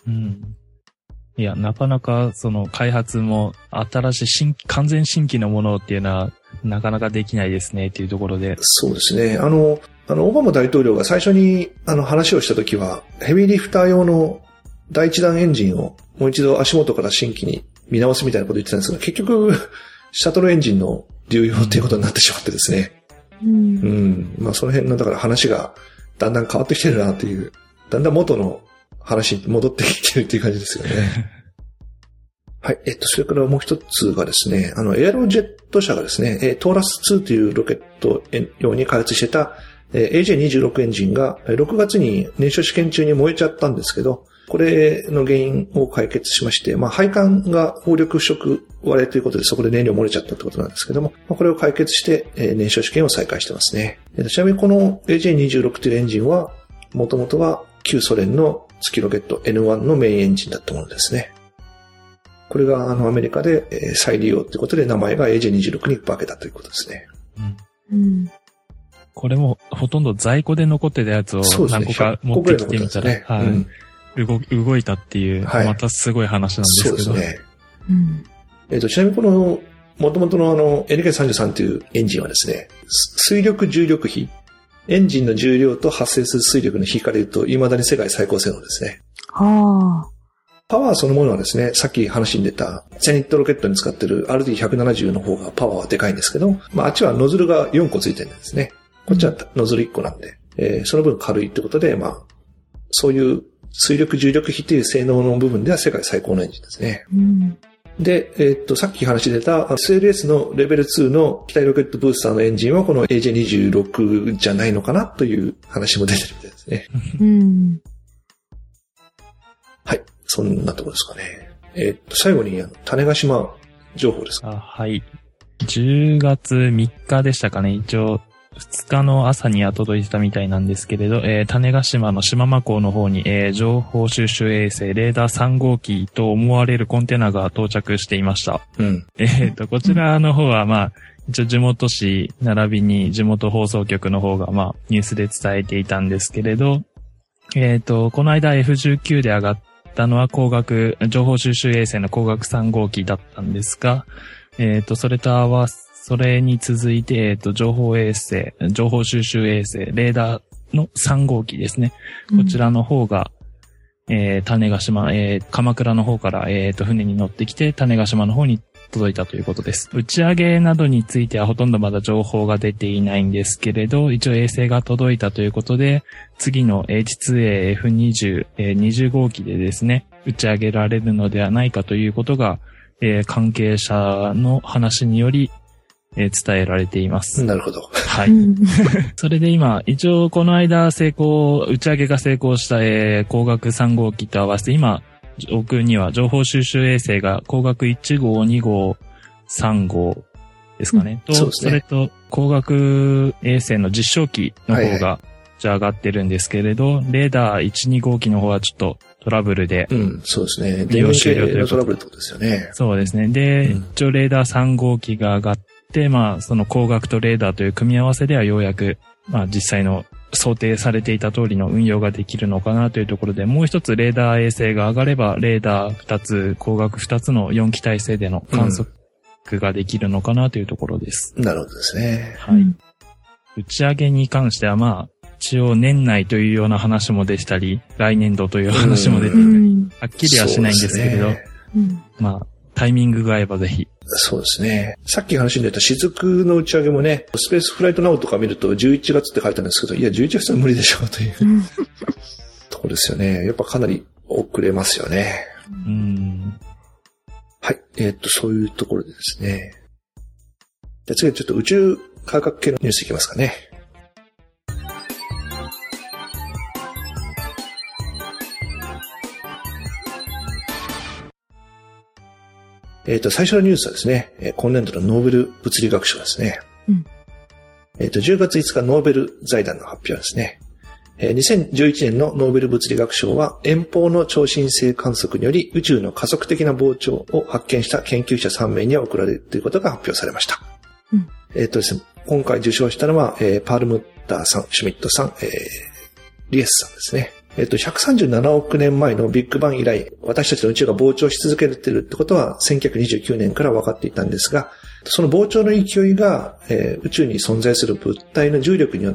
うん。いや、なかなかその開発も新しい完全新規のものっていうのはなかなかできないですねっていうところで。 そうですね。オバマ大統領が最初に話をしたときは、ヘビーリフター用の第一段エンジンをもう一度足元から新規に見直すみたいなことを言ってたんですが、結局、シャトルエンジンの流用っていうことになってしまってですね。まあその辺の、だから話がだんだん変わってきてるなっていう、だんだん元の話に戻ってきてるっていう感じですよね。はい。それからもう一つがですね、エアロジェット社がですね、トーラス2というロケット用に開発してた、AJ26 エンジンが6月に燃焼試験中に燃えちゃったんですけど、これの原因を解決しまして、まあ配管が砲力不織割れということでそこで燃料漏れちゃったってことなんですけども、これを解決して燃焼試験を再開してますね。ちなみにこの AJ26 というエンジンは、もともとは旧ソ連の月ロケット N1 のメインエンジンだったものですね。これがアメリカで再利用ということで名前が AJ26 に化けたということですね。 これもほとんど在庫で残ってたやつを何個か持ってきてみたら、動いたっていう、またすごい話なんですけど。そうですね。 ちなみにこの元々のNK33 というエンジンはですね、推力重力比、エンジンの重量と発生する推力の比から言うと未だに世界最高性能ですね。パワーそのものはですね、さっき話に出たゼニットロケットに使っている RD170 の方がパワーはでかいんですけど、まああっちはノズルが4個ついてるんですね。こっちはノズル1個なんで、その分軽いってことで、まあ、そういう推力重力比という性能の部分では世界最高のエンジンですね。で、さっき話出た SLS のレベル2の機体ロケットブースターのエンジンはこの AJ26 じゃないのかなという話も出てるみたいですね。はい。そんなところですかね。最後に種子島情報ですか。 はい。10月3日でしたかね。一応、2日の朝には届いてたみたいなんですけれど、種子島の島間港の方に、情報収集衛星レーダー3号機と思われるコンテナが到着していました。こちらの方は、まあ、一応地元紙並びに地元放送局の方が、まあ、ニュースで伝えていたんですけれど、この間 F19 で上がったのは情報収集衛星の光学3号機だったんですが、それに続いて、情報収集衛星、レーダーの3号機ですね。こちらの方が、種子島、鎌倉の方から、船に乗ってきて、種子島の方に届いたということです。打ち上げなどについてはほとんどまだ情報が出ていないんですけれど、一応衛星が届いたということで、次の H2A F20、20号機でですね、打ち上げられるのではないかということが、関係者の話により、伝えられています。 なるほど。 はい。それで今、一応この間打ち上げが成功した、光学3号機と合わせて今、奥には情報収集衛星が光学1号、2号、3号ですかね。そうですね。それと光学衛星の実証機の方が上がってるんですけれど、レーダー1、2号機の方はちょっとトラブルで。 そうですね。利用終了というトラブルってことですよね。 そうですね。で、一応レーダー3号機が上がって、まあ、その光学とレーダーという組み合わせではようやく、まあ実際の想定されていた通りの運用ができるのかなというところで、もう一つレーダー衛星が上がれば、レーダー2つ、光学2つの4機体制での観測ができるのかなというところです。 なるほどですね。 はい。打ち上げに関してはまあ、一応年内というような話も出てたり、来年度という話も出てたり、はっきりはしないんですけれど、まあ、タイミングが合えばぜひ。 そうですね。さっき話に出た雫の打ち上げもね、スペースフライトナウとか見ると11月って書いてあるんですけど、いや、11月は無理でしょうというところですよね。やっぱかなり遅れますよね。はい。そういうところでですね。じゃあ次はちょっと宇宙科学系のニュースいきますかね。最初のニュースはですね、今年度のノーベル物理学賞ですね。10月5日ノーベル財団の発表ですね。2011年のノーベル物理学賞は遠方の超新星観測により宇宙の加速的な膨張を発見した研究者3名に贈られるということが発表されました。ですね、今回受賞したのは、パールムッターさん、シュミットさん、リエスさんですね。 137億年前のビッグバン以来、私たちの宇宙が膨張し続けているってことは1929年から分かっていたんですが、その膨張の勢いが、宇宙に存在する物体の重力によって、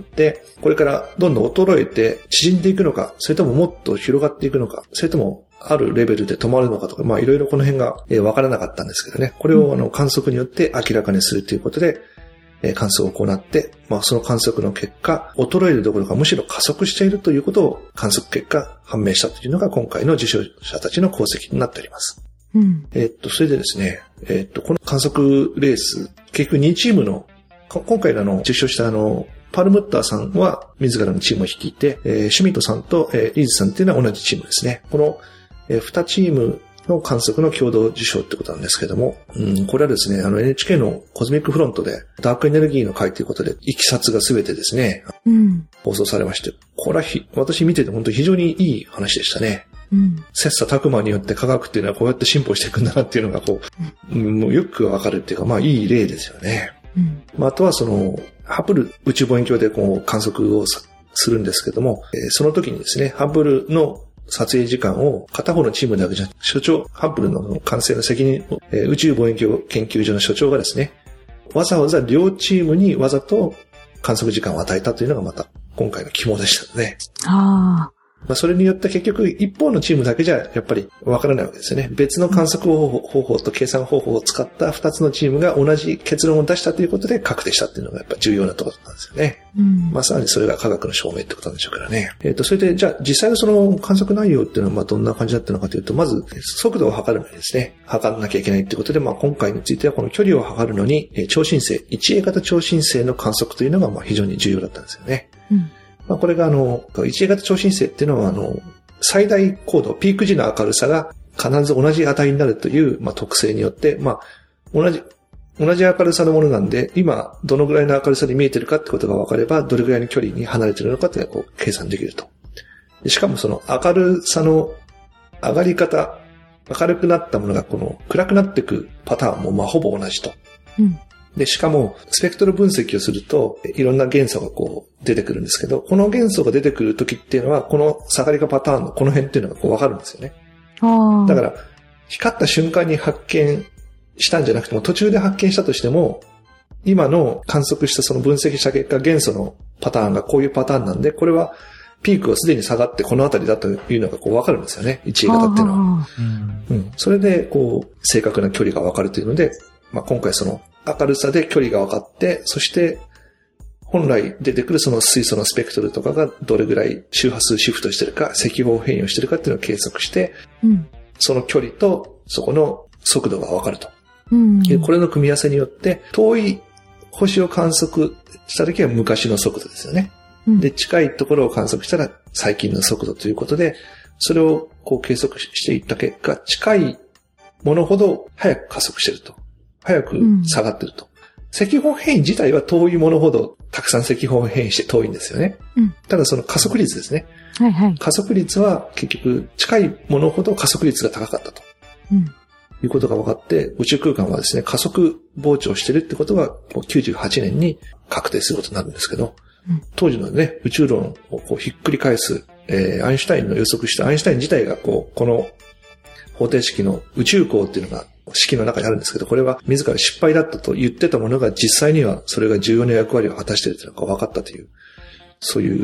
これからどんどん衰えて縮んでいくのか、それとももっと広がっていくのか、それともあるレベルで止まるのかとか、いろいろこの辺が分からなかったんですけどね。これを観測によって明らかにするということで、観測を行って、その観測の結果、衰えるどころかむしろ加速しているということを観測結果判明したというのが今回の受賞者たちの功績になっております。それでですね、この観測レース、結局2チームの、今回受賞したパルムッターさんは自らのチームを率いて、シュミットさんとリーズさんっていうのは同じチームですね。この2チームの観測の共同受賞ってことなんですけども、これはですね、NHK のコズミックフロントでダークエネルギーの会ということで、いきさつがすべてですね、放送されまして、これは私見てて本当に非常にいい話でしたね。切磋琢磨によって科学っていうのはこうやって進歩していくんだなっていうのがもうよくわかるっていうか、いい例ですよね。あとはハッブル宇宙望遠鏡で観測をするんですけども、その時にですね、ハッブルの撮影時間を片方のチームだけじゃ、所長、ハッブルの管制の責任を、宇宙望遠鏡研究所の所長がですね、わざわざ両チームにわざと観測時間を与えたというのがまた今回の肝でしたね。それによって結局一方のチームだけじゃやっぱりわからないわけですよね。別の観測方法と計算方法を使った2つのチームが同じ結論を出したということで確定したっていうのがやっぱ重要なところなんですよね。まさにそれが科学の証明ってことなんでしょうからね。それでじゃあ実際のその観測内容っていうのはどんな感じだったのかというと、まず速度を測るのにですね、測らなきゃいけないってことで、今回についてはこの距離を測るのに超新星、1A 型超新星の観測というのが非常に重要だったんですよね。これが1A 型超新星っていうのは最大高度、ピーク時の明るさが必ず同じ値になるという、特性によって、同じ明るさのものなんで、今どのぐらいの明るさで見えてるかってことが分かれば、どれぐらいの距離に離れてるのかっていうのを計算できると。しかもその明るさの上がり方、明るくなったものが暗くなっていくパターンもほぼ同じと。で、しかも、スペクトル分析をすると、いろんな元素が出てくるんですけど、この元素が出てくるときっていうのは、この下がりがパターンのこの辺っていうのがわかるんですよね。だから、光った瞬間に発見したんじゃなくても、途中で発見したとしても、今の観測したその分析した結果、元素のパターンがこういうパターンなんで、これはピークはすでに下がってこのあたりだというのがわかるんですよね。1A 型っていうのは。それで、正確な距離がわかるというので、今回その、明るさで距離が分かって、そして本来出てくるその水素のスペクトルとかがどれぐらい周波数シフトしてるか、赤方変異をしてるかっていうのを計測して、その距離とそこの速度が分かると。これの組み合わせによって遠い星を観測した時は昔の速度ですよね。で、近いところを観測したら最近の速度ということで、それを計測していった結果、近いものほど早く加速してると。早く下がってると。赤方変異自体は遠いものほどたくさん赤方変異して遠いんですよね。ただその加速率ですね。加速率は結局近いものほど加速率が高かったと。いうことが分かって、宇宙空間はですね、加速膨張してるってことが98年に確定することになるんですけど、当時のね、宇宙論をひっくり返す、アインシュタインの予測したアインシュタイン自体がこの方程式の宇宙項っていうのが式の中にあるんですけど、これは自ら失敗だったと言ってたものが実際にはそれが重要な役割を果たしているというのが分かったという、そういう、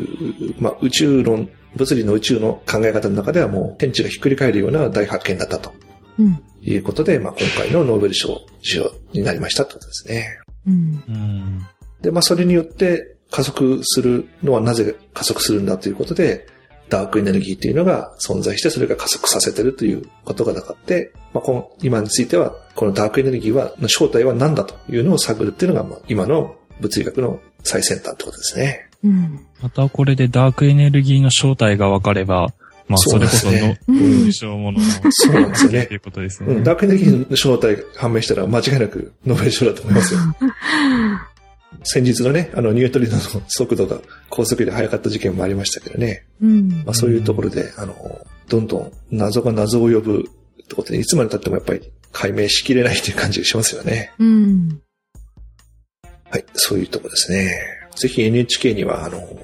宇宙論、物理の宇宙の考え方の中ではもう天地がひっくり返るような大発見だったと。いうことで、今回のノーベル賞受賞になりましたってことですね。で、それによって加速するのはなぜ加速するんだということで、ダークエネルギーっていうのが存在して、それが加速させてるということが分かって、今については、このダークエネルギーの正体は何だというのを探るっていうのが、今の物理学の最先端ってことですね。 またこれでダークエネルギーの正体が分かれば、それこその、ノーベル賞ものそうなんですよね。 ということですね。 ダークエネルギーの正体が判明したら間違いなくノーベル賞だと思いますよ。先日のね、ニュートリノの速度が高速で速かった事件もありましたけどね。そういうところで、どんどん謎が謎を呼ぶってことで、いつまで経ってもやっぱり解明しきれないという感じがしますよね。はい、そういうところですね。ぜひ NHK には、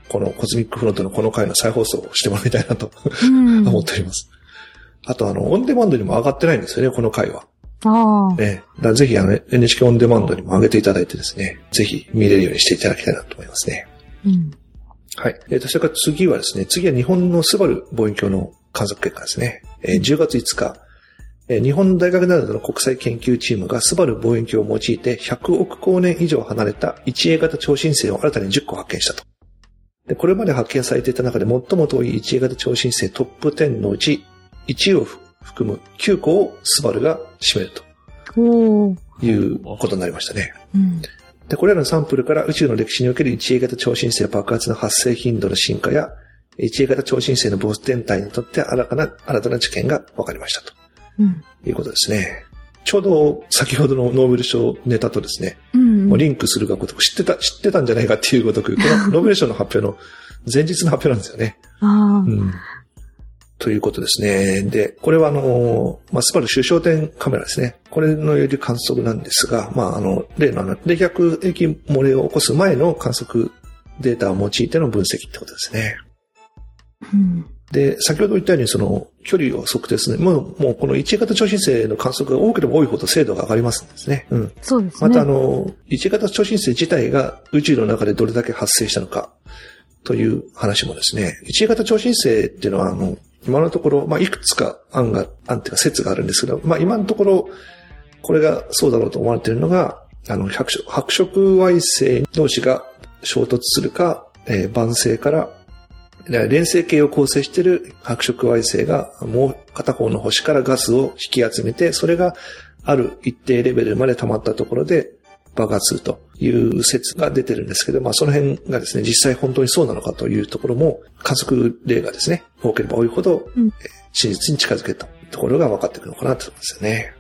このコズミックフロントのこの回の再放送をしてもらいたいなと思っております。あとオンデマンドにも上がってないんですよね、この回は。だぜひNHK オンデマンドにも上げていただいてですね、ぜひ見れるようにしていただきたいなと思いますね。はい。それから次はですね、次は日本のスバル望遠鏡の観測結果ですね。10月5日、日本大学などの国際研究チームがスバル望遠鏡を用いて100億光年以上離れた 1A 型超新星を新たに10個発見したと。で、これまで発見されていた中で最も遠い 1A 型超新星トップ10のうち1位を含む9個をスバルが占めるということになりましたね。で、これらのサンプルから宇宙の歴史における 1A 型超新星爆発の発生頻度の進化や 1A 型超新星のボス天体にとって新たな知見が分かりましたと。いうことですね。ちょうど先ほどのノーベル賞ネタとですね、リンクするがごとく知ってたんじゃないかっていうごとく、このノーベル賞の発表の前日の発表なんですよね。ということですね。で、これはスバル周焦点カメラですね。これのより観測なんですが、例の冷却液漏れを起こす前の観測データを用いての分析ってことですね。で、先ほど言ったように距離を測定するもうこの1A 型超新星の観測が多ければ多いほど精度が上がりますんですね。 そうですね。 また1A 型超新星自体が宇宙の中でどれだけ発生したのかという話もですね、1A 型超新星っていうのは今のところ、いくつか案っていうか説があるんですけど、今のところ、これがそうだろうと思われているのが、白色矮星同士が衝突するか、晩星から連星系を構成している白色矮星がもう片方の星からガスを引き集めて、それがある一定レベルまで溜まったところで爆発するという説が出てるんですけど、その辺がですね、実際本当にそうなのかというところも観測例がですね、多ければ多いほど真実に近づけたところが分かってくるのかなと思いますよね。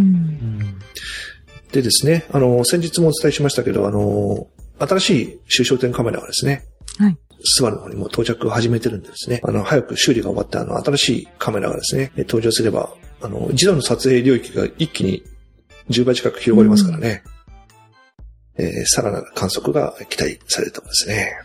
でですね、先日もお伝えしましたけど、新しい周焦点カメラがですね、スバルの方にも到着を始めてるんでですね、早く修理が終わって新しいカメラがですね、登場すれば、自動の撮影領域が一気に10倍近く広がりますからね。さらなる観測が期待されるところですね。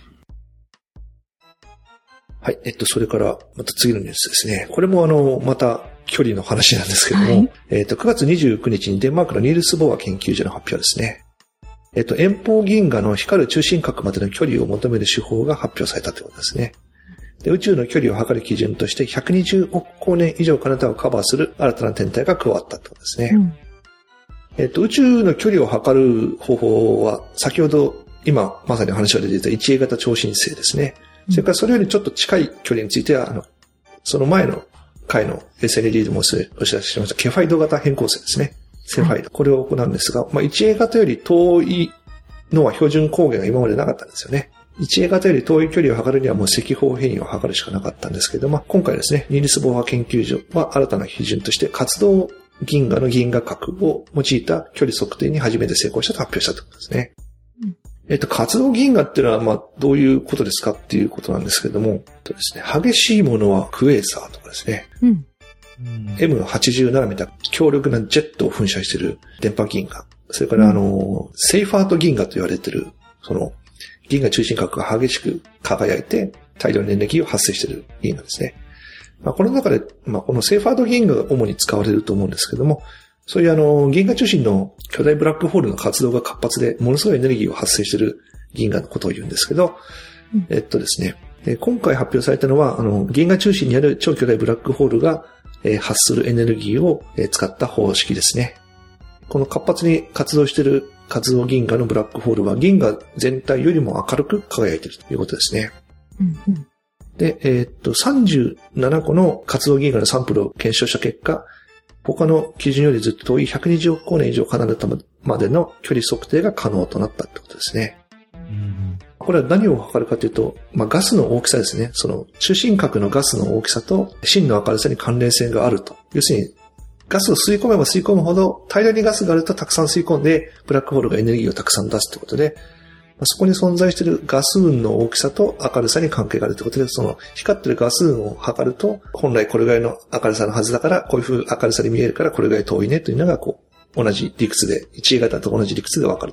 はい。それから、また次のニュースですね。これもまた距離の話なんですけども、9月29日にデンマークのニールス・ボア研究所の発表ですね。遠方銀河の光る中心核までの距離を求める手法が発表されたということですね。で、宇宙の距離を測る基準として120億光年以上彼方をカバーする新たな天体が加わったということですね。宇宙の距離を測る方法は、先ほど今まさに話が出ていた 1A 型超新星ですね。それからそれよりちょっと近い距離については、その前の回の SND でもお知らせしましたケファイド型変更線ですね。セファイド。これを行うんですが、1A 型より遠いのは標準光源が今までなかったんですよね。1A 型より遠い距離を測るにはもう赤方変異を測るしかなかったんですけど、今回ですね、ニールス・ボーハ研究所は新たな基準として活動銀河の銀河核を用いた距離測定に初めて成功したと発表したということですね。活動銀河っていうのは、どういうことですかっていうことなんですけれども、ですね、激しいものはクエーサーとかですね。M87 ナノメーター、強力なジェットを噴射している電波銀河。それからセイファート銀河と言われている、銀河中心核が激しく輝いて大量のエネルギーを発生している銀河ですね。この中で、このセイファート銀河が主に使われると思うんですけども、そういう銀河中心の巨大ブラックホールの活動が活発で、ものすごいエネルギーを発生している銀河のことを言うんですけど、ですね、今回発表されたのは、銀河中心にある超巨大ブラックホールが発するエネルギーを使った方式ですね。この活発に活動している活動銀河のブラックホールは銀河全体よりも明るく輝いているということですね。で、37個の活動銀河のサンプルを検証した結果、他の基準よりずっと遠い120億光年以上離れたまでの距離測定が可能となったってことですね。これは何を測るかというと、ガスの大きさですね。その中心核のガスの大きさと芯の明るさに関連性があると。要するに、ガスを吸い込めば吸い込むほど、大量にガスがあるとたくさん吸い込んで、ブラックホールがエネルギーをたくさん出すということで、そこに存在しているガス雲の大きさと明るさに関係があるということで、その光っているガス雲を測ると、本来これぐらいの明るさのはずだから、こういう風明るさに見えるからこれぐらい遠いねというのが、同じ理屈で、1A 型と同じ理屈でわかると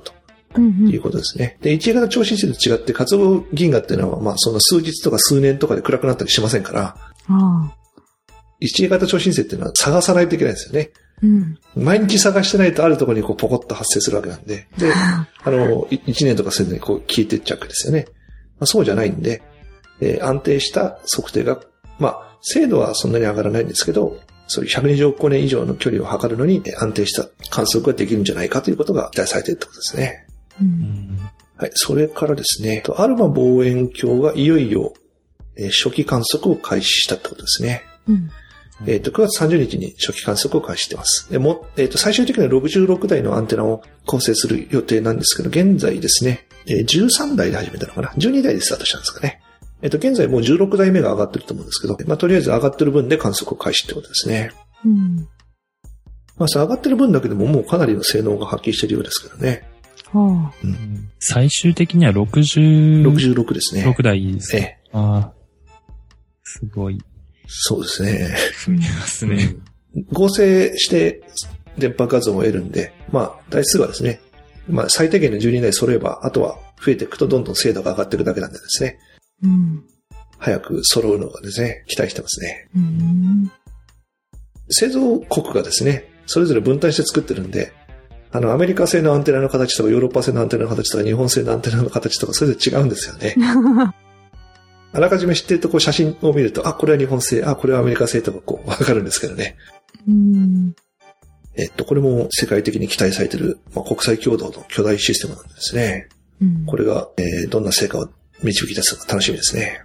ということですね。で、1A 型超新星と違って、活動銀河っていうのは、その数日とか数年とかで暗くなったりしませんから、1A 型超新星っていうのは探さないといけないんですよね。毎日探してないとあるところにポコッと発生するわけなんで、で、1年とか数年で消えていっちゃうわけですよね。そうじゃないんで、安定した測定が、精度はそんなに上がらないんですけど、そういう120億年以上の距離を測るのに安定した観測ができるんじゃないかということが期待されているということですね。はい。それからですね、アルマ望遠鏡がいよいよ、初期観測を開始したってことですね。9月30日に初期観測を開始しています。最終的には66台のアンテナを構成する予定なんですけど、現在ですね、13台で始めたのかな ?12 台でスタートしたんですかね。現在もう16台目が上がってると思うんですけど、とりあえず上がってる分で観測を開始ってことですね。上がってる分だけでももうかなりの性能が発揮しているようですけどね。 最終的には66 ですね。 6台ですね。すごい。 そうですね。 増えますね。 合成して電波画像を得るんで、台数はですね、最低限の12台揃えば、あとは増えていくとどんどん精度が上がっていくだけなんでですね。早く揃うのがですね、期待してますね。製造国がですね、それぞれ分担して作ってるんで、アメリカ製のアンテナの形とか、ヨーロッパ製のアンテナの形とか、日本製のアンテナの形とか、それぞれ違うんですよね。あらかじめ知ってると写真を見ると、これは日本製、これはアメリカ製とかわかるんですけどね。これも世界的に期待されている、国際共同の巨大システムなんですね。これが、どんな成果を導き出すのか楽しみですね。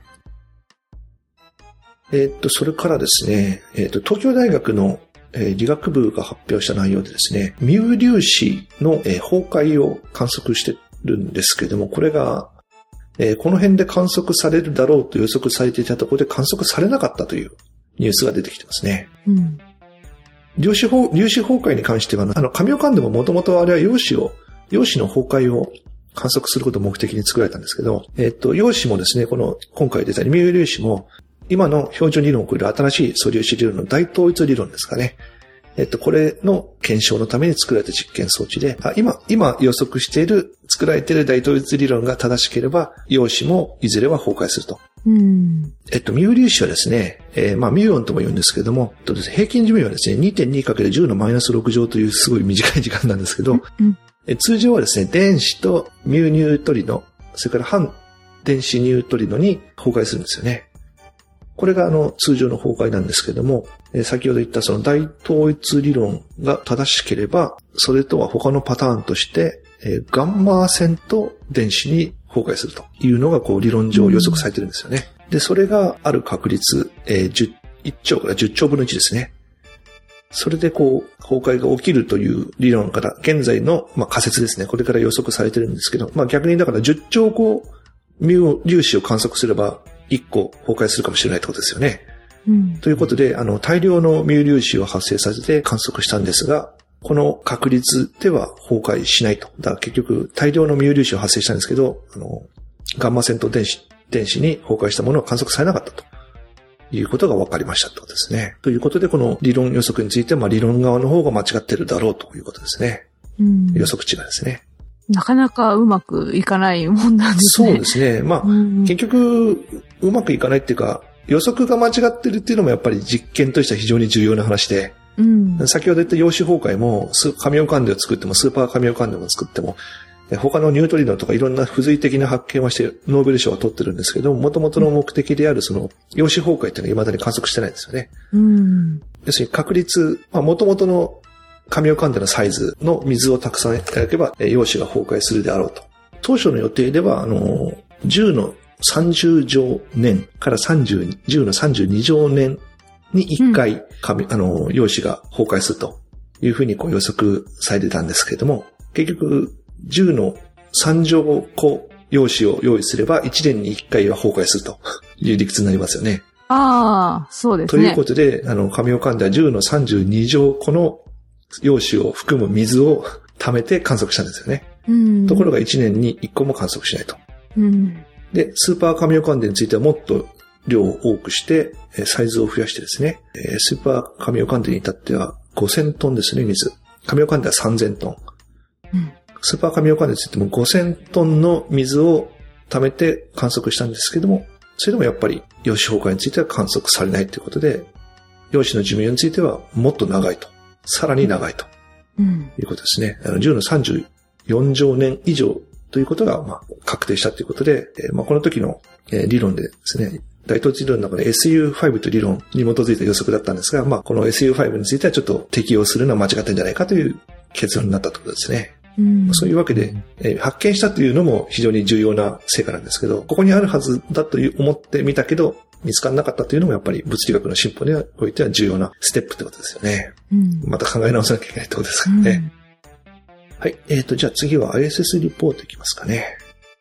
それからですね、東京大学の、理学部が発表した内容でですね、ミュー粒子の、崩壊を観測してるんですけれども、これが、この辺で観測されるだろうと予測されていたところで観測されなかったというニュースが出てきてますね。粒子崩壊に関しては、神岡間でももともとあれは陽子の崩壊を観測することを目的に作られたんですけど、陽子もですね、今回出たミュー粒子も、今の標準理論を超える新しい素粒子理論の大統一理論ですかね。これの検証のために作られた実験装置で、今予測している、作られている大統一理論が正しければ、陽子もいずれは崩壊すると。ミュー粒子はですね、ミューオンとも言うんですけれども、平均寿命はですね、2.2×10 のマイナス6乗というすごい短い時間なんですけど、通常はですね、電子とミューニュートリノ、それから反電子ニュートリノに崩壊するんですよね。これが通常の崩壊なんですけれども、先ほど言ったその大統一理論が正しければ、それとは他のパターンとして、ガンマ線と電子に崩壊するというのが理論上予測されてるんですよね。で、それがある確率、1兆から10兆分の1ですね。それで崩壊が起きるという理論から、現在の仮説ですね。これから予測されてるんですけど、逆にだから10兆個ミュー粒子を観測すれば、1個崩壊するかもしれないってことですよね。ということで、大量のミュー粒子を発生させて観測したんですが、この確率では崩壊しないと。だから結局、大量のミュー粒子を発生したんですけど、ガンマ線と電子に崩壊したものは観測されなかったということが分かりましたってことですね。ということで、この理論予測については、理論側の方が間違ってるだろうということですね。予測値がですね。 なかなかうまくいかないもんなんですね。 そうですね。結局、うまくいかないっていうか、予測が間違ってるっていうのもやっぱり実験としては非常に重要な話で、先ほど言った陽子崩壊も、神岡間でを作っても、スーパー神岡間でも作っても、他のニュートリノとかいろんな付随的な発見をしてノーベル賞を取ってるんですけど、元々の目的であるその陽子崩壊っていうのは未だに観測してないんですよね。要するに確率、元々の神岡間でのサイズの水をたくさんいただけば、陽子が崩壊するであろうと。当初の予定では、10の30乗年から10の32乗年に1回、陽子が崩壊するというふうに予測されてたんですけれども、結局、10の3乗個陽子を用意すれば、1年に1回は崩壊するという理屈になりますよね。 そうですね。 ということで、神岡間では10の32乗個の陽子を含む水を溜めて観測したんですよね。ところが1年に1個も観測しないと。で、スーパー神岡間についてはもっと量を多くして、サイズを増やしてですね、スーパー神岡間に至っては5000トンですね、水。神岡間では3000トン。 スーパー神岡についても5000トンの水を溜めて観測したんですけども、それでもやっぱり陽子崩壊については観測されないということで、陽子の寿命についてはもっと長いと。さらに長いと。いうことですね。10の34乗年以上ということが、確定したということで、この時の理論でですね、大統領理論の中で SU5 という理論に基づいた予測だったんですが、この SU5 についてはちょっと適用するのは間違ったんじゃないかという結論になったということですね。そういうわけで、発見したというのも非常に重要な成果なんですけど、ここにあるはずだと思ってみたけど、見つからなかったというのもやっぱり物理学の進歩においては重要なステップってことですよね。また考え直さなきゃいけないってことですからね。はい。じゃあ次は ISS リポートいきますかね。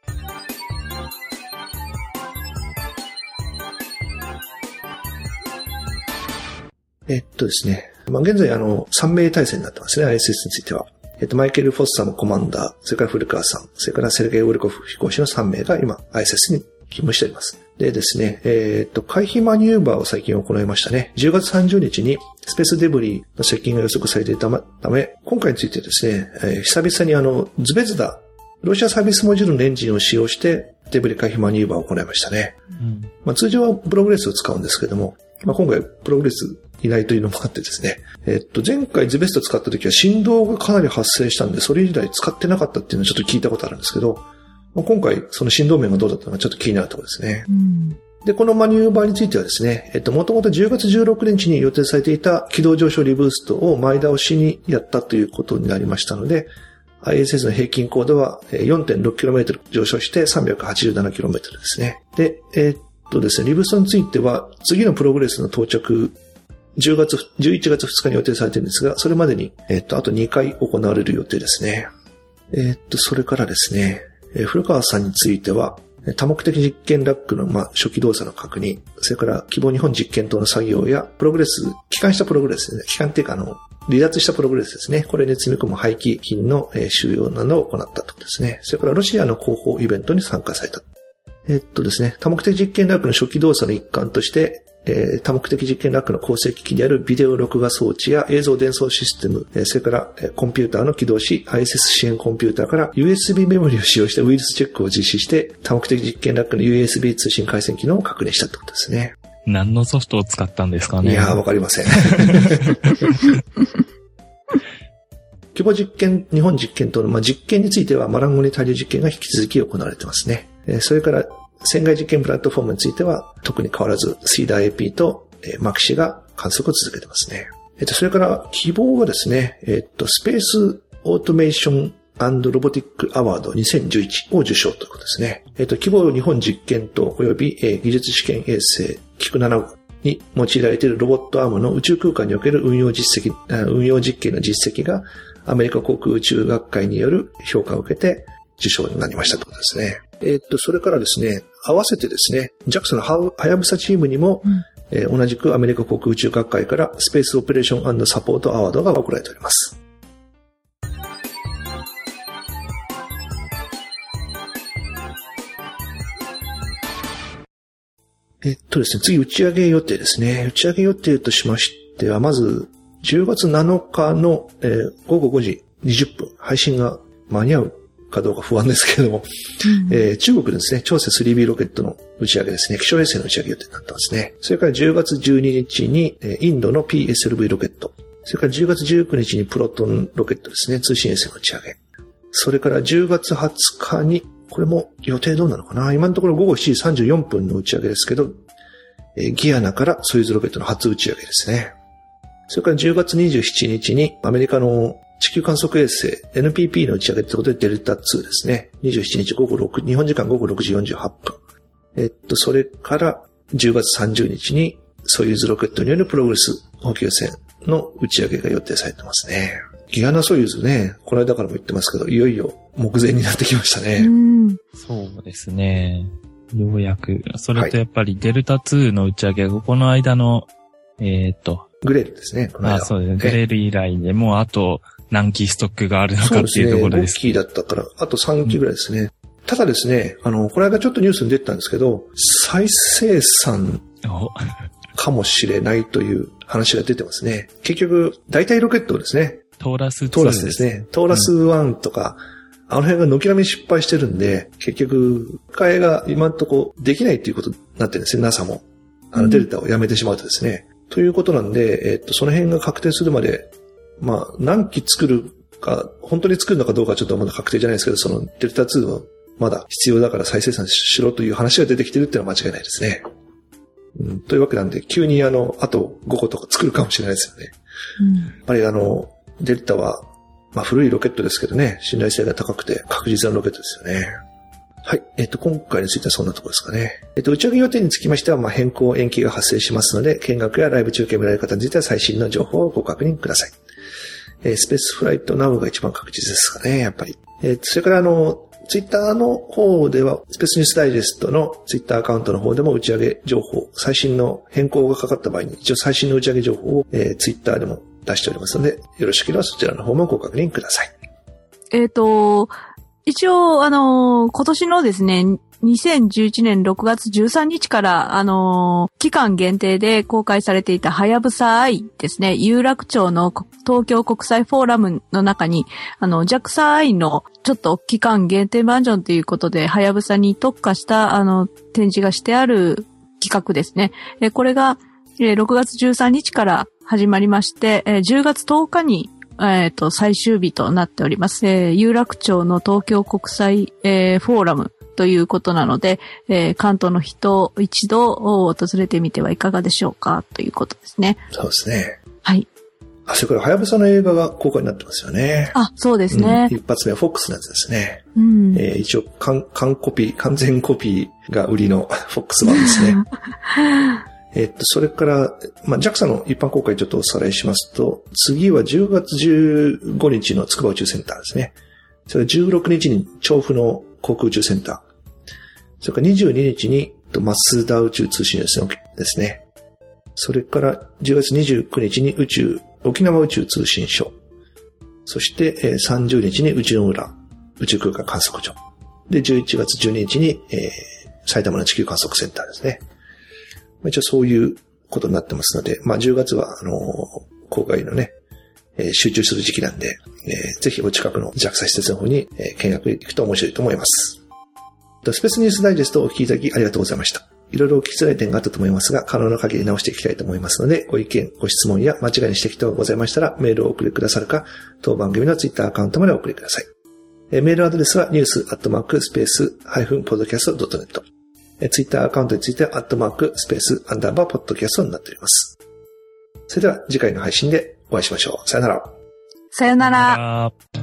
ですね。現在3名体制になってますね、ISS については。マイケル・フォッサムコマンダー、それから古川さん、それからセルゲイ・ウォルコフ飛行士の3名が今 ISS に勤務しております。でですね、回避マニューバーを最近行いましたね。10月30日にスペースデブリの接近が予測されていたため、今回についてですね、久々にズベズダ、ロシアサービスモジュールのエンジンを使用してデブリ回避マニューバーを行いましたね。通常はプログレスを使うんですけども、今回プログレスいないというのもあってですね、前回ズベスト使った時は振動がかなり発生したんで、それ以来使ってなかったっていうのをちょっと聞いたことあるんですけど、今回その振動面がどうだったのかちょっと気になるところですね。で、このマニューバーについてはですね、もともと10月16日に予定されていた軌道上昇リブーストを前倒しにやったということになりましたので、ISS の平均高度は 4.6km 上昇して 387km ですね。で、ですね、リブーストについては次のプログレスの到着、11月2日に予定されているんですが、それまでに、あと2回行われる予定ですね。それからですね、古川さんについては、多目的実験ラックの初期動作の確認、それから希望日本実験棟の作業やプログレス、帰還したプログレスですね。帰還っていうか離脱したプログレスですね。これに積み込む廃棄品の収容などを行ったということですね。それからロシアの広報イベントに参加された。ですね、多目的実験ラックの初期動作の一環として、多目的実験ラックの構成機器であるビデオ録画装置や映像伝送システム、それからコンピューターの起動し、ISS 支援コンピューターから USB メモリを使用してウイルスチェックを実施して、多目的実験ラックの USB 通信回線機能を確認したってことですね。 何のソフトを使ったんですかね。 いやー、わかりません。規模実験、日本実験棟の、実験についてはマランゴニ対流実験が引き続き行われてますね。それから船外実験プラットフォームについては特に変わらず CEDAR-AP とマキシが観測を続けてますね。それから希望はですね、スペースオートメーション&ロボティックアワード2011を受賞ということですね。希望日本実験棟及び技術試験衛星キク7に用いられているロボットアームの宇宙空間における運用実験の実績がアメリカ航空宇宙学会による評価を受けて受賞になりましたということですね。それからですね、合わせてですね、JAXA のはやぶさチームにも、同じくアメリカ航空宇宙学会からスペースオペレーション&サポートアワードが贈られております。ですね、次打ち上げ予定ですね。打ち上げ予定としましては、まず10月7日の、午後5時20分、配信が間に合うかどうか不安ですけれども、中国でですね、長征 3B ロケットの打ち上げですね、気象衛星の打ち上げ予定になってますね。それから10月12日にインドの PSLV ロケット、それから10月19日にプロトンロケットですね、通信衛星の打ち上げ。それから10月20日に、これも予定どうなのかな、今のところ午後7時34分の打ち上げですけど、ギアナからソユーズロケットの初打ち上げですね。それから10月27日にアメリカの地球観測衛星 NPP の打ち上げということでデルタ2ですね。27日午後6、日本時間午後6時48分。それから10月30日にソユーズロケットによるプログレス補給船の打ち上げが予定されてますね。ギアナソユーズね、この間からも言ってますけど、いよいよ目前になってきましたね。 そうですね。ようやく。それとやっぱりデルタ2の打ち上げがこの間の、 グレールですね。この間そうですね。グレール以来でもうあと何機ストックがあるのかっていうところです。 5機だったから、あと3機ぐらいですね。ただですね、この間ちょっとニュースに出てたんですけど、再生産かもしれないという話が出てますね。結局、代替ロケットですね。 トーラス2。 トーラスですね。トーラス1とか、 あの辺が軒並み失敗してるんで、結局、替えが今んとこできないっていうことになってるんですね、NASA も。デルタをやめてしまうとですね。ということなんで、その辺が確定するまで、まあ、何機作るか、本当に作るのかどうかちょっとまだ確定じゃないですけど、そのデルタ2はまだ必要だから再生産しろという話が出てきてるっていうのは間違いないですね。というわけなんで、急にあと5個とか作るかもしれないですよね。やっぱりデルタは、まあ古いロケットですけどね、信頼性が高くて確実なロケットですよね。はい。今回についてはそんなところですかね。打ち上げ予定につきましては、まあ変更延期が発生しますので、見学やライブ中継見られる方については最新の情報をご確認ください。スペースフライトナウが一番確実ですかね、やっぱり。それからツイッターの方では、スペースニュースダイジェストのツイッターアカウントの方でも打ち上げ情報、最新の変更がかかった場合に、一応最新の打ち上げ情報を、ツイッターでも出しておりますので、よろしければそちらの方もご確認ください。 一応、今年のですね、2011年6月13日から、期間限定で公開されていたはやぶさ I ですね、有楽町の東京国際フォーラムの中に、JAXA I のちょっと期間限定バージョンということで、はやぶさに特化した、展示がしてある企画ですね。これが、6月13日から始まりまして、10月10日に、最終日となっております。有楽町の東京国際、フォーラムということなので、関東の人一度訪れてみてはいかがでしょうかということですね。 そうですね。 はい。 それからはやぶさの映画が公開になってますよね。 そうですね。 一発目は FOX のやつですね。一応完全コピーが売りの FOX 版ですね。それから、JAXA の一般公開ちょっとおさらいしますと、次は10月15日の筑波宇宙センターですね。それから16日に調布の航空宇宙センター。それから22日に増田宇宙通信ですね。それから10月29日に沖縄宇宙通信所。そして30日に宇宙の裏宇宙空間観測所。で、11月12日に埼玉の地球観測センターですね。一応そういうことになってますので、10月は、公開のね、集中する時期なんで、ぜひお近くの JAXA 施設の方に、見学に行くと面白いと思います。スペースニュースダイジェストをお聞きいただきありがとうございました。いろいろ聞きづらい点があったと思いますが、可能な限り直していきたいと思いますので、ご意見、ご質問や間違いに指摘等がございましたら、メールをお送りくださるか、当番組のツイッターアカウントまでお送りください。メールアドレスは news@space-podcast.net。ツイッターアカウントについては、@space_podcast になっております。それでは次回の配信でお会いしましょう。さよなら。 さよなら。